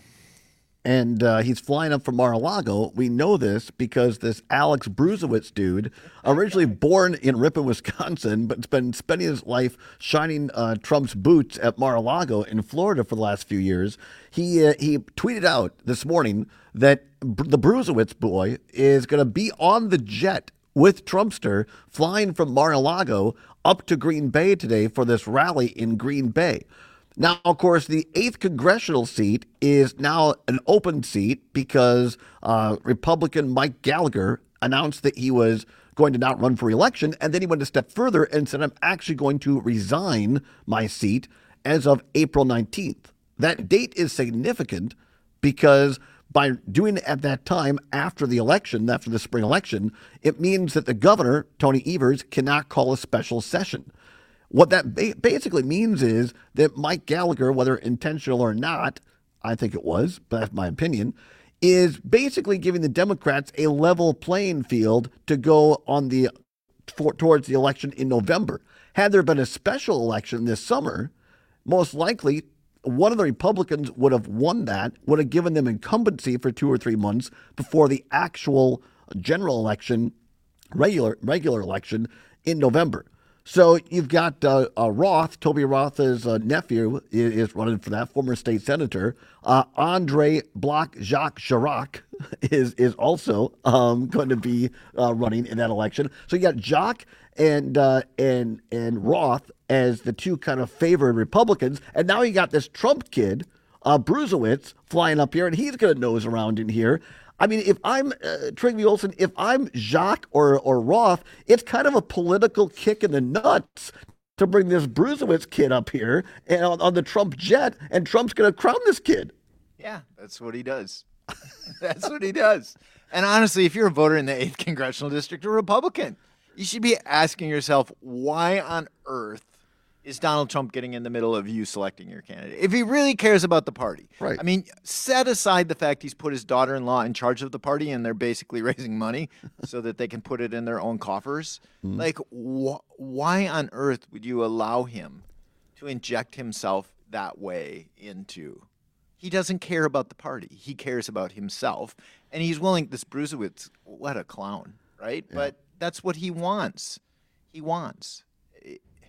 And uh, he's flying up from Mar-a-Lago. We know this because this Alex Bruzewitz dude, originally born in Ripon, Wisconsin, but has been spending his life shining uh, Trump's boots at Mar-a-Lago in Florida for the last few years. He uh, he tweeted out this morning that the Bruzewitz boy is going to be on the jet with Trumpster flying from Mar-a-Lago up to Green Bay today for this rally in Green Bay. Now, of course, the eighth congressional seat is now an open seat because uh, Republican Mike Gallagher announced that he was going to not run for re-election, and then he went a step further and said, I'm actually going to resign my seat as of April nineteenth. That date is significant because by doing it at that time after the election, after the spring election, it means that the governor, Tony Evers, cannot call a special session. What that ba- basically means is that Mike Gallagher, whether intentional or not, I think it was, but that's my opinion, is basically giving the Democrats a level playing field to go on the for, towards the election in November. Had there been a special election this summer, most likely one of the Republicans would have won that, would have given them incumbency for two or three months before the actual general election, regular regular election in November. So you've got uh, uh, Roth, Toby Roth's uh, nephew is, is running for that, former state senator. Uh, Andre Bloch-Jacques Chirac is is also um, going to be uh, running in that election. So you got Jacques and uh, and and Roth as the two kind of favored Republicans, and now you got this Trump kid, uh, Bruzewitz, flying up here, and he's going to nose around in here. I mean, if I'm uh, Trygve Olsen, if I'm Jacques or, or Roth, it's kind of a political kick in the nuts to bring this Bruzewitz kid up here and on, on the Trump jet, and Trump's going to crown this kid. Yeah, that's what he does. That's what he does. And honestly, if you're a voter in the eighth Congressional District, a Republican, you should be asking yourself, why on earth is Donald Trump getting in the middle of you selecting your candidate? If he really cares about the party. Right. I mean, set aside the fact he's put his daughter-in-law in charge of the party and they're basically raising money so that they can put it in their own coffers. Mm. Like, wh- why on earth would you allow him to inject himself that way into? He doesn't care about the party. He cares about himself. And he's willing, this Bruzewitz, what a clown, right? Yeah. But that's what he wants. He wants.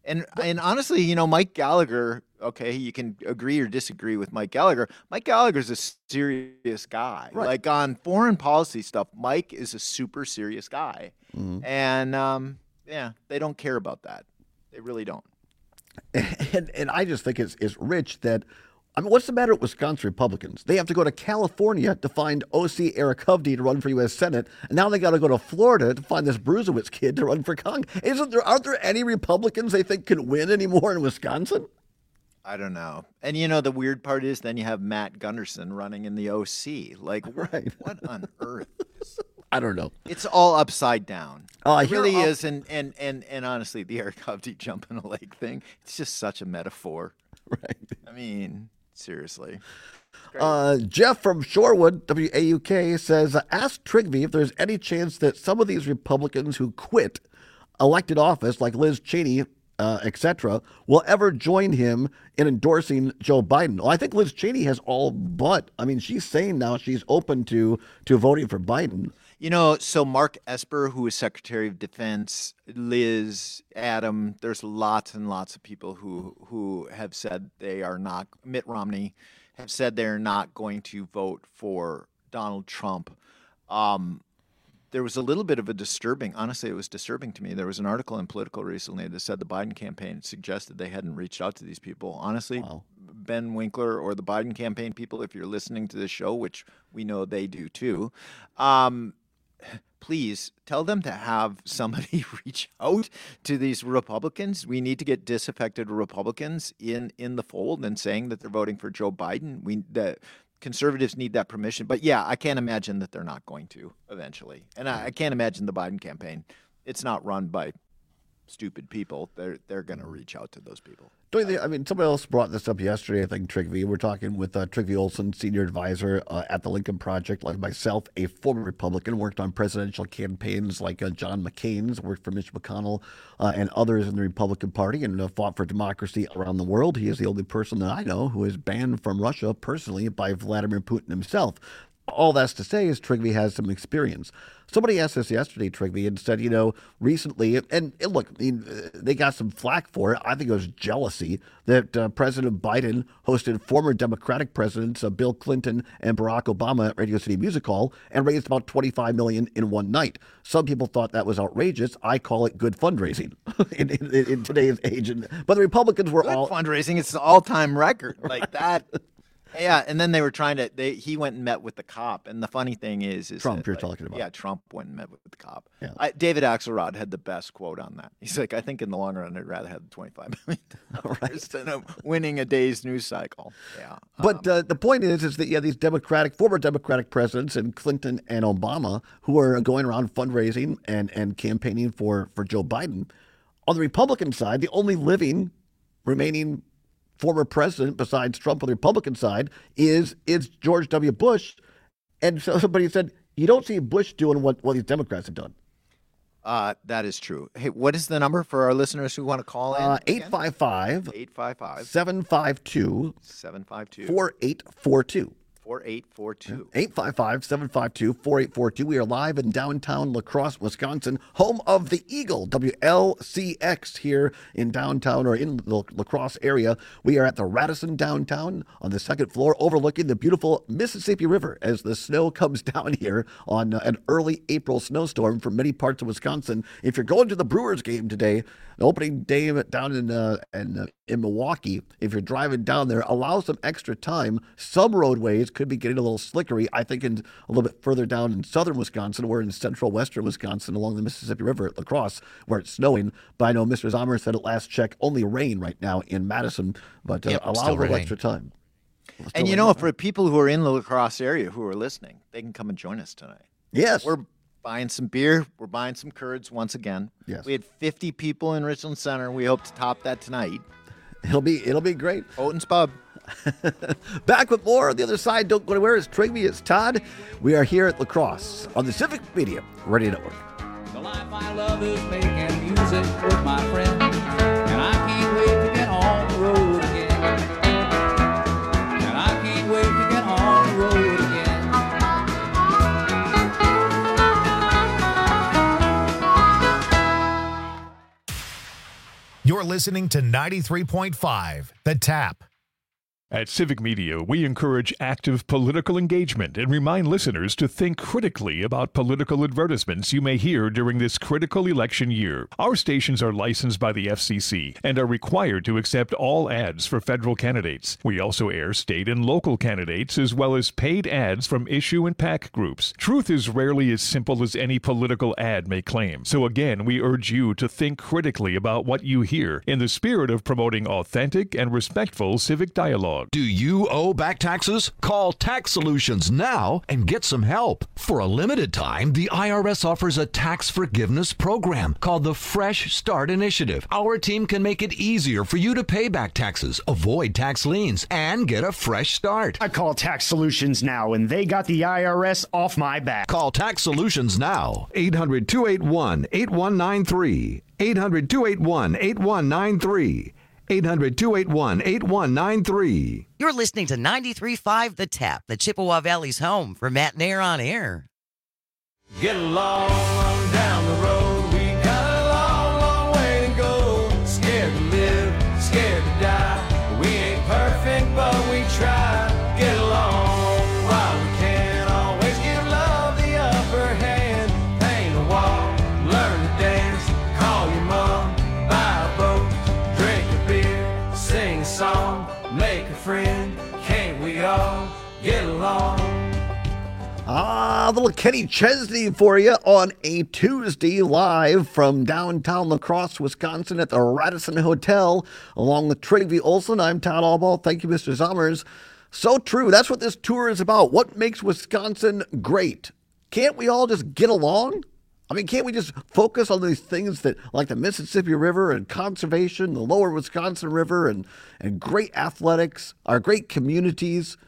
And and honestly, you know, Mike Gallagher, okay, you can agree or disagree with Mike Gallagher. Mike Gallagher's a serious guy. Right. Like on foreign policy stuff, Mike is a super serious guy. Mhm. And um, yeah, they don't care about that. They really don't. And, and I just think it's, it's rich that, I mean, what's the matter with Wisconsin Republicans? They have to go to California to find O C Eric Hovde to run for U S Senate, and now they got to go to Florida to find this Bruzewicz kid to run for Congress. Isn't there? Aren't there any Republicans they think can win anymore in Wisconsin? I don't know. And you know, the weird part is then you have Matt Gunderson running in the O C. Like, right. what on earth? I don't know. It's all upside down. Uh, it here really I'll- is. And, and, and, and honestly, the Eric Hovde jump in a lake thing, it's just such a metaphor. Right. I mean, seriously. Uh, Jeff from Shorewood, W A U K, says, ask Trigby if there's any chance that some of these Republicans who quit elected office, like Liz Cheney, uh, et cetera, will ever join him in endorsing Joe Biden. Well, I think Liz Cheney has all but. I mean, she's saying now she's open to to voting for Biden. You know, so Mark Esper, who is Secretary of Defense, Liz, Adam, there's lots and lots of people who who have said they are not, Mitt Romney, have said they're not going to vote for Donald Trump. Um, there was a little bit of a disturbing, honestly, it was disturbing to me. There was an article in Politico recently that said the Biden campaign suggested they hadn't reached out to these people. Honestly, Ben Winkler or the Biden campaign people, if you're listening to this show, which we know they do too, um, please tell them to have somebody reach out to these Republicans. We need to get disaffected Republicans in, in the fold and saying that they're voting for Joe Biden. We the conservatives need that permission. But yeah, I can't imagine that they're not going to eventually. And I, I can't imagine the Biden campaign. It's not run by stupid people. They're they're going to reach out to those people. Don't you think, I mean, somebody else brought this up yesterday, I think, Trigby. We're talking with uh, Trigby Olson, senior advisor uh, at the Lincoln Project, like myself, a former Republican, worked on presidential campaigns like uh, John McCain's, worked for Mitch McConnell uh, and others in the Republican Party, and uh, fought for democracy around the world. He is the only person that I know who is banned from Russia personally by Vladimir Putin himself. All that's to say is Trigby has some experience. Somebody asked us yesterday, Trigby, and said, you know, recently, and, and look, I mean, they got some flack for it. I think it was jealousy that uh, President Biden hosted former Democratic presidents uh, Bill Clinton and Barack Obama at Radio City Music Hall and raised about twenty-five million dollars in one night. Some people thought that was outrageous. I call it good fundraising in, in, in today's age. And, but the Republicans were Good all fundraising. It's an all-time record like that. Yeah, and then they were trying to. They he went and met with the cop, and the funny thing is, is Trump that, you're like, talking about. Yeah, Trump went and met with the cop. Yeah. I, David Axelrod had the best quote on that. He's like, I think in the long run, I'd rather have the twenty-five million dollars than uh, winning a day's news cycle. Yeah, But uh, the point is, is that you have these Democratic, former Democratic presidents, and Clinton and Obama, who are going around fundraising and, and campaigning for, for Joe Biden. On the Republican side, the only living remaining former president besides Trump on the Republican side is is George W. Bush. And so somebody said, you don't see Bush doing what, what these Democrats have done. Uh, that is true. Hey, what is the number for our listeners who want to call in? Uh, eight five five, eight five five, seven five two, seven five two, four eight four two. four eight four two. eight five five, seven five two, four eight four two. We are live in downtown La Crosse, Wisconsin, home of the Eagle, W L C X here in downtown or in the La Crosse area. We are at the Radisson downtown on the second floor overlooking the beautiful Mississippi River as the snow comes down here on uh, an early April snowstorm from many parts of Wisconsin. If you're going to the Brewers game today, the opening day down in, uh, in, uh, in Milwaukee, if you're driving down there, allow some extra time. Some roadways could be getting a little slickery. I think in a little bit further down in southern Wisconsin, we're in central western Wisconsin along the Mississippi River at La Crosse, where it's snowing. But I know Mister Zomer said at last check, only rain right now in Madison, but uh, Yep, allow a still little raining. extra time. Still And you raining. know, for people who are in the La Crosse area who are listening, they can come and join us tonight. Yes. We're buying some beer. We're buying some curds once again. Yes. We had fifty people in Richland Center. We hope to top that tonight. It'll be it'll be great. Houghton's Pub. Back with more on the other side. Don't go anywhere. It's Trigby. It's Todd. We are here at La Crosse on the Civic Media Radio Network. The life I love is making music with my friends, and I can't wait to get on the road again. And I can't wait to get on the road again. You're You're listening to ninety-three point five, The Tap. At Civic Media, we encourage active political engagement and remind listeners to think critically about political advertisements you may hear during this critical election year. Our stations are licensed by the F C C and are required to accept all ads for federal candidates. We also air state and local candidates as well as paid ads from issue and PAC groups. Truth is rarely as simple as any political ad may claim. So again, we urge you to think critically about what you hear in the spirit of promoting authentic and respectful civic dialogue. Do you owe back taxes? Call Tax Solutions now and get some help. For a limited time, the I R S offers a tax forgiveness program called the Fresh Start Initiative. Our team can make it easier for you to pay back taxes, avoid tax liens, and get a fresh start. I call Tax Solutions now, and they got the I R S off my back. Call Tax Solutions now. eight hundred, two eight one, eight one nine three. eight hundred, two eight one, eight one nine three. eight hundred, two eight one, eight one nine three. You're listening to ninety-three point five The Tap, the Chippewa Valley's home for Matt and Air on Air. Get along down the road. We got a long, long way to go. Scared to live, scared to die. We ain't perfect, but we try. Get along while we can. Always give love the upper hand. Paint a wall, learn to dance. Call your mom, buy a boat. Drink a beer, sing a song, make a friend. Can't we all get along? Ah, little Kenny Chesney for you on a Tuesday live from downtown La Crosse, Wisconsin at the Radisson Hotel along with Trygve Olsen. I'm Todd Albaugh. Thank you, Mister Summers. So true. That's what this tour is about. What makes Wisconsin great? Can't we all just get along? I mean, can't we just focus on these things that, like the Mississippi River and conservation, the lower Wisconsin River, and, and great athletics, our great communities?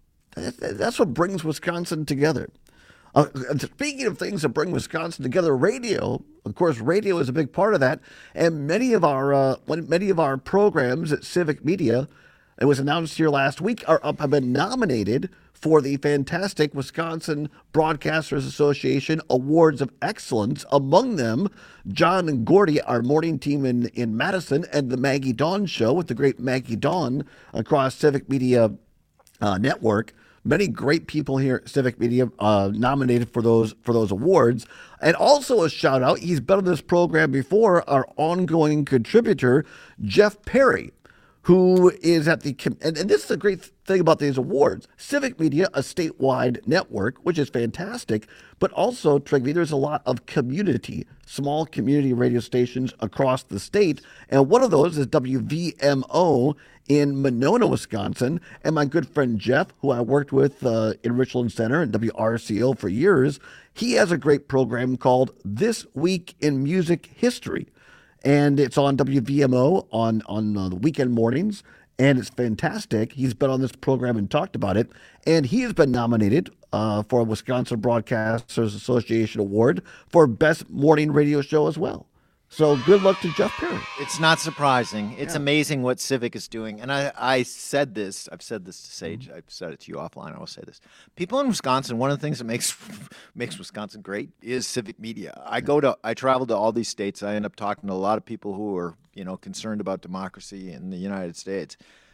That's what brings Wisconsin together. Uh, speaking of things that bring Wisconsin together, radio, of course, radio is a big part of that. And many of our uh, many of our programs at Civic Media, it was announced here last week, are up, have been nominated for the fantastic Wisconsin Broadcasters Association Awards of Excellence. Among them, John and Gordy, our morning team in, in Madison, and the Maggie Dawn Show with the great Maggie Dawn across Civic Media uh, Network. Many great people here at Civic Media uh, nominated for those for those awards. And also a shout out, he's been on this program before, our ongoing contributor, Jeff Perry, who is at the, and, and this is the great thing about these awards. Civic Media, a statewide network, which is fantastic, but also, Trygve, there's a lot of community, small community radio stations across the state, and one of those is W V M O in Monona, Wisconsin, and my good friend Jeff, who I worked with uh, in Richland Center and W R C O for years, he has a great program called This Week in Music History. And it's on W V M O on, on uh, the weekend mornings, and it's fantastic. He's been on this program and talked about it, and he has been nominated uh, for a Wisconsin Broadcasters Association Award for Best Morning Radio Show as well. So good luck to Jeff Perry. It's not surprising. It's Yeah. amazing what Civic is doing. And I, I said this, I've said this to Sage, Mm-hmm. I've said it to you offline, I will say this. People in Wisconsin, one of the things that makes makes Wisconsin great is Civic Media. I go to, I travel to all these states. I end up talking to a lot of people who are, you know, concerned about democracy in the United States.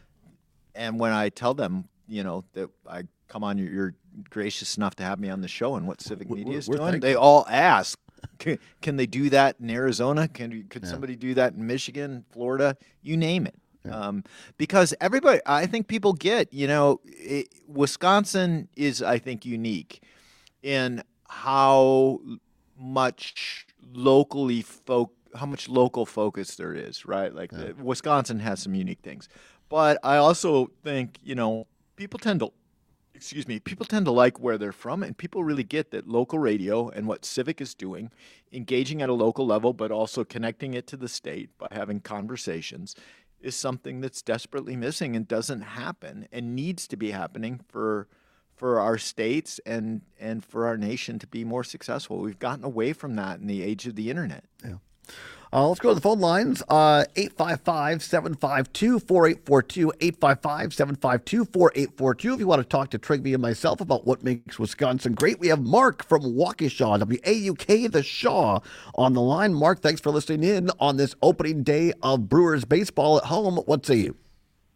And when I tell them, you know, that I come on, you're, you're gracious enough to have me on the show and what Civic Media is we're doing, thankful. they all ask, Can, can they do that in Arizona? Can you- could Yeah. somebody do that in Michigan, Florida? You name it. Um, because everybody, I think people get, you know, it, Wisconsin is, I think, unique in how much locally folk, how much local focus there is, right? Like the, Wisconsin has some unique things, but I also think, you know, people tend to excuse me, people tend to like where they're from, and people really get that local radio and what Civic is doing, engaging at a local level, but also connecting it to the state by having conversations, is something that's desperately missing and doesn't happen and needs to be happening for for our states and and for our nation to be more successful. We've gotten away from that in the age of the internet. Yeah. Uh, let's go to the phone lines. Uh, eight five five, seven five two, four eight four two, eight five five, seven five two, four eight four two. If you want to talk to Trigby and myself about what makes Wisconsin great, we have Mark from Waukesha, W A U K, the Shaw, on the line. Mark, thanks for listening in on this opening day of Brewers baseball at home. What say you?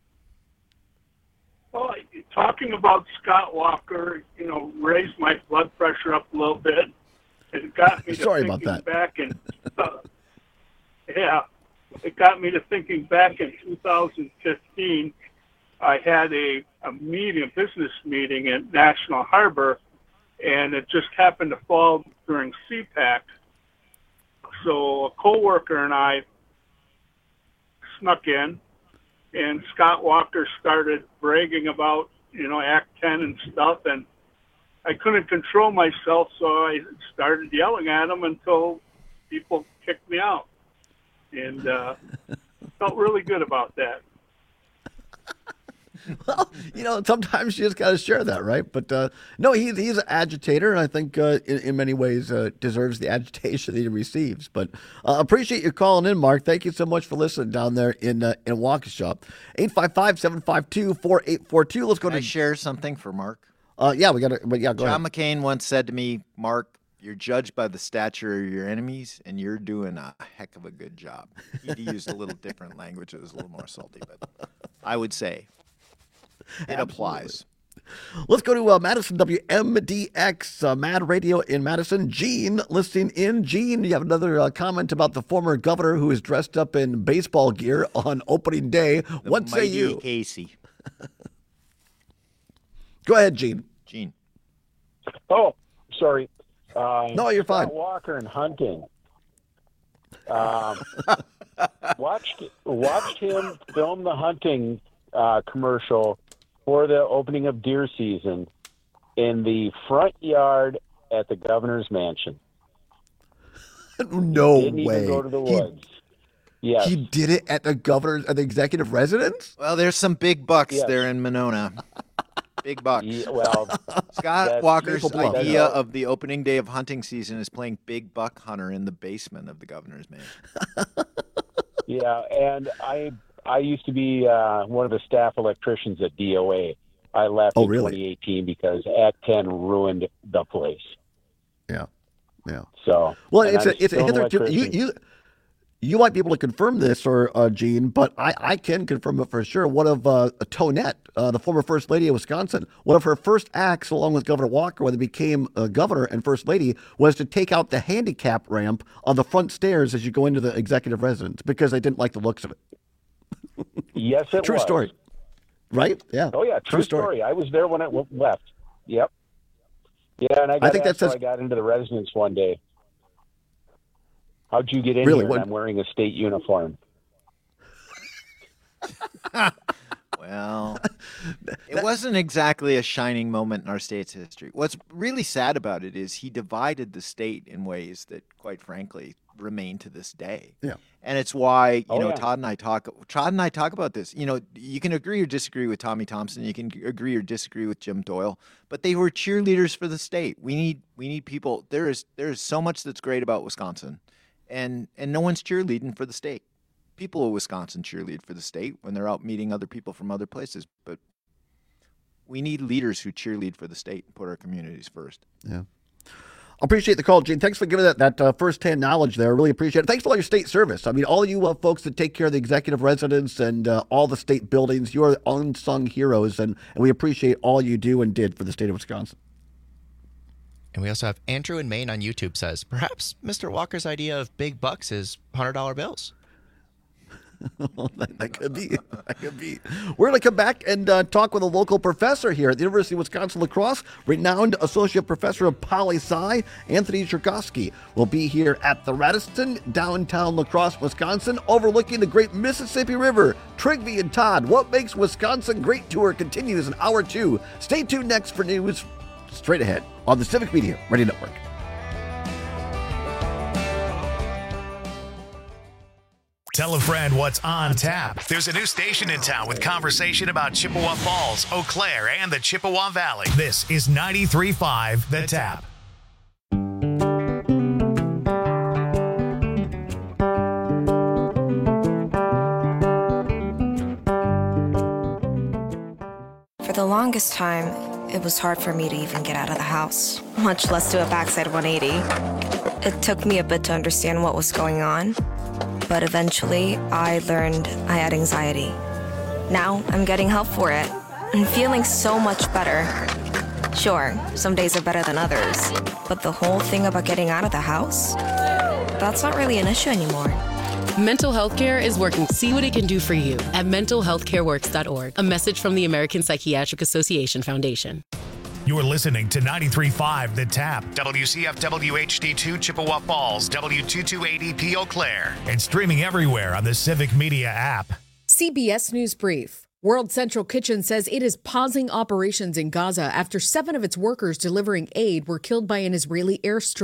Well, talking about Scott Walker, you know, raised my blood pressure up a little bit. It got me to Sorry thinking about that. back in, uh, yeah, it got me to thinking back in two thousand fifteen. I had a, a meeting, a business meeting at National Harbor, and it just happened to fall during C PAC. So a coworker and I snuck in, and Scott Walker started bragging about, you know, Act ten and stuff, and I couldn't control myself, so I started yelling at him until people kicked me out. And uh, felt really good about that. Well, you know, sometimes you just got to share that, right? But uh, no, he's he's an agitator, and I think uh, in, in many ways uh, deserves the agitation that he receives. But uh, appreciate you calling in, Mark. Thank you so much for listening down there in uh, in Waukesha. eight five five, seven five two, four eight four two. Let's go Can to I share something for Mark. Uh, yeah, we got to. But yeah, go John ahead. McCain once said to me, "Mark, you're judged by the stature of your enemies, and you're doing a heck of a good job." He used a little different language; it was a little more salty, but I would say it applies. Let's go to uh, Madison W M D X, uh, Mad Radio in Madison. Gene listening in. Gene, you have another uh, comment about the former governor who is dressed up in baseball gear on opening day. The What say mighty you? Casey. Go ahead, Gene. Gene. Oh, sorry. Uh, No, you're fine. Scott Walker and hunting. Um, watched watched him film the hunting uh, commercial for the opening of deer season in the front yard at the governor's mansion. No Didn't way. even go to the He- woods. Yes. He did it at the governor's, at the executive residence? Well, there's some big bucks Yes. there in Monona. Big bucks. Yeah, well, Scott that's- Walker's Maple Bluff. idea of the opening day of hunting season is playing big buck hunter in the basement of the governor's mansion. Yeah, and I I used to be uh, one of the staff electricians at D O A. I left Oh, in really? twenty eighteen because Act ten ruined the place. Yeah, yeah. So Well, and it's I'm a it's a still an hitherto. You electrician. you you might be able to confirm this, or uh, Gene, but I, I can confirm it for sure. One of uh, Tonette, uh, the former first lady of Wisconsin, one of her first acts, along with Governor Walker, when they became uh, governor and first lady, was to take out the handicap ramp on the front stairs as you go into the executive residence because they didn't like the looks of it. Yes, it True was. story, right? Yeah. Oh yeah, true, story. I was there when it w- left. Yep. Yeah, and I, got I think that asked how says- I got into the residence one day. How'd you get in Really? here? What- And I'm wearing a state uniform. Well, it wasn't exactly a shining moment in our state's history. What's really sad about it is he divided the state in ways that, quite frankly, remain to this day. Yeah. And it's why, you Oh, know, yeah. Todd and I talk Todd and I talk about this. You know, you can agree or disagree with Tommy Thompson, you can agree or disagree with Jim Doyle, but they were cheerleaders for the state. We need we need people. There is there is so much that's great about Wisconsin, and and no one's cheerleading for the state. People of Wisconsin cheerlead for the state when they're out meeting other people from other places, but we need leaders who cheerlead for the state and put our communities first. Yeah. I appreciate the call, Gene. Thanks for giving that, that uh, first-hand knowledge there. I really appreciate it. Thanks for all your state service. I mean, all you uh, folks that take care of the executive residence and uh, all the state buildings, you are unsung heroes, and, and we appreciate all you do and did for the state of Wisconsin. And we also have Andrew in Maine on YouTube says, perhaps Mister Walker's idea of big bucks is one hundred dollar bills. that, that could be. That could be. We're going to come back and uh, talk with a local professor here at the University of Wisconsin La Crosse, renowned associate professor of poli-sci, Anthony Cherkowski, will be here at the Radisson, downtown La Crosse, Wisconsin, overlooking the great Mississippi River. Trigby and Todd, What Makes Wisconsin Great Tour continues in hour two. Stay tuned next for news straight ahead on the Civic Media Radio Network. Tell a friend what's on tap. There's a new station in town with conversation about Chippewa Falls, Eau Claire, and the Chippewa Valley. This is ninety-three point five The Tap. the longest time, it was hard for me to even get out of the house, much less do a backside one eighty. It took me a bit to understand what was going on, but eventually I learned I had anxiety. Now I'm getting help for it and feeling so much better. Sure, some days are better than others, but the whole thing about getting out of the house, that's not really an issue anymore. Mental health care is working. See what it can do for you at mental health care works dot org. A message from the American Psychiatric Association Foundation. You're listening to ninety-three point five The Tap, W C F W H D two Chippewa Falls, W two two eight E P Eau Claire, and streaming everywhere on the Civic Media app. C B S News Brief. World Central Kitchen says it is pausing operations in Gaza after seven of its workers delivering aid were killed by an Israeli airstrike.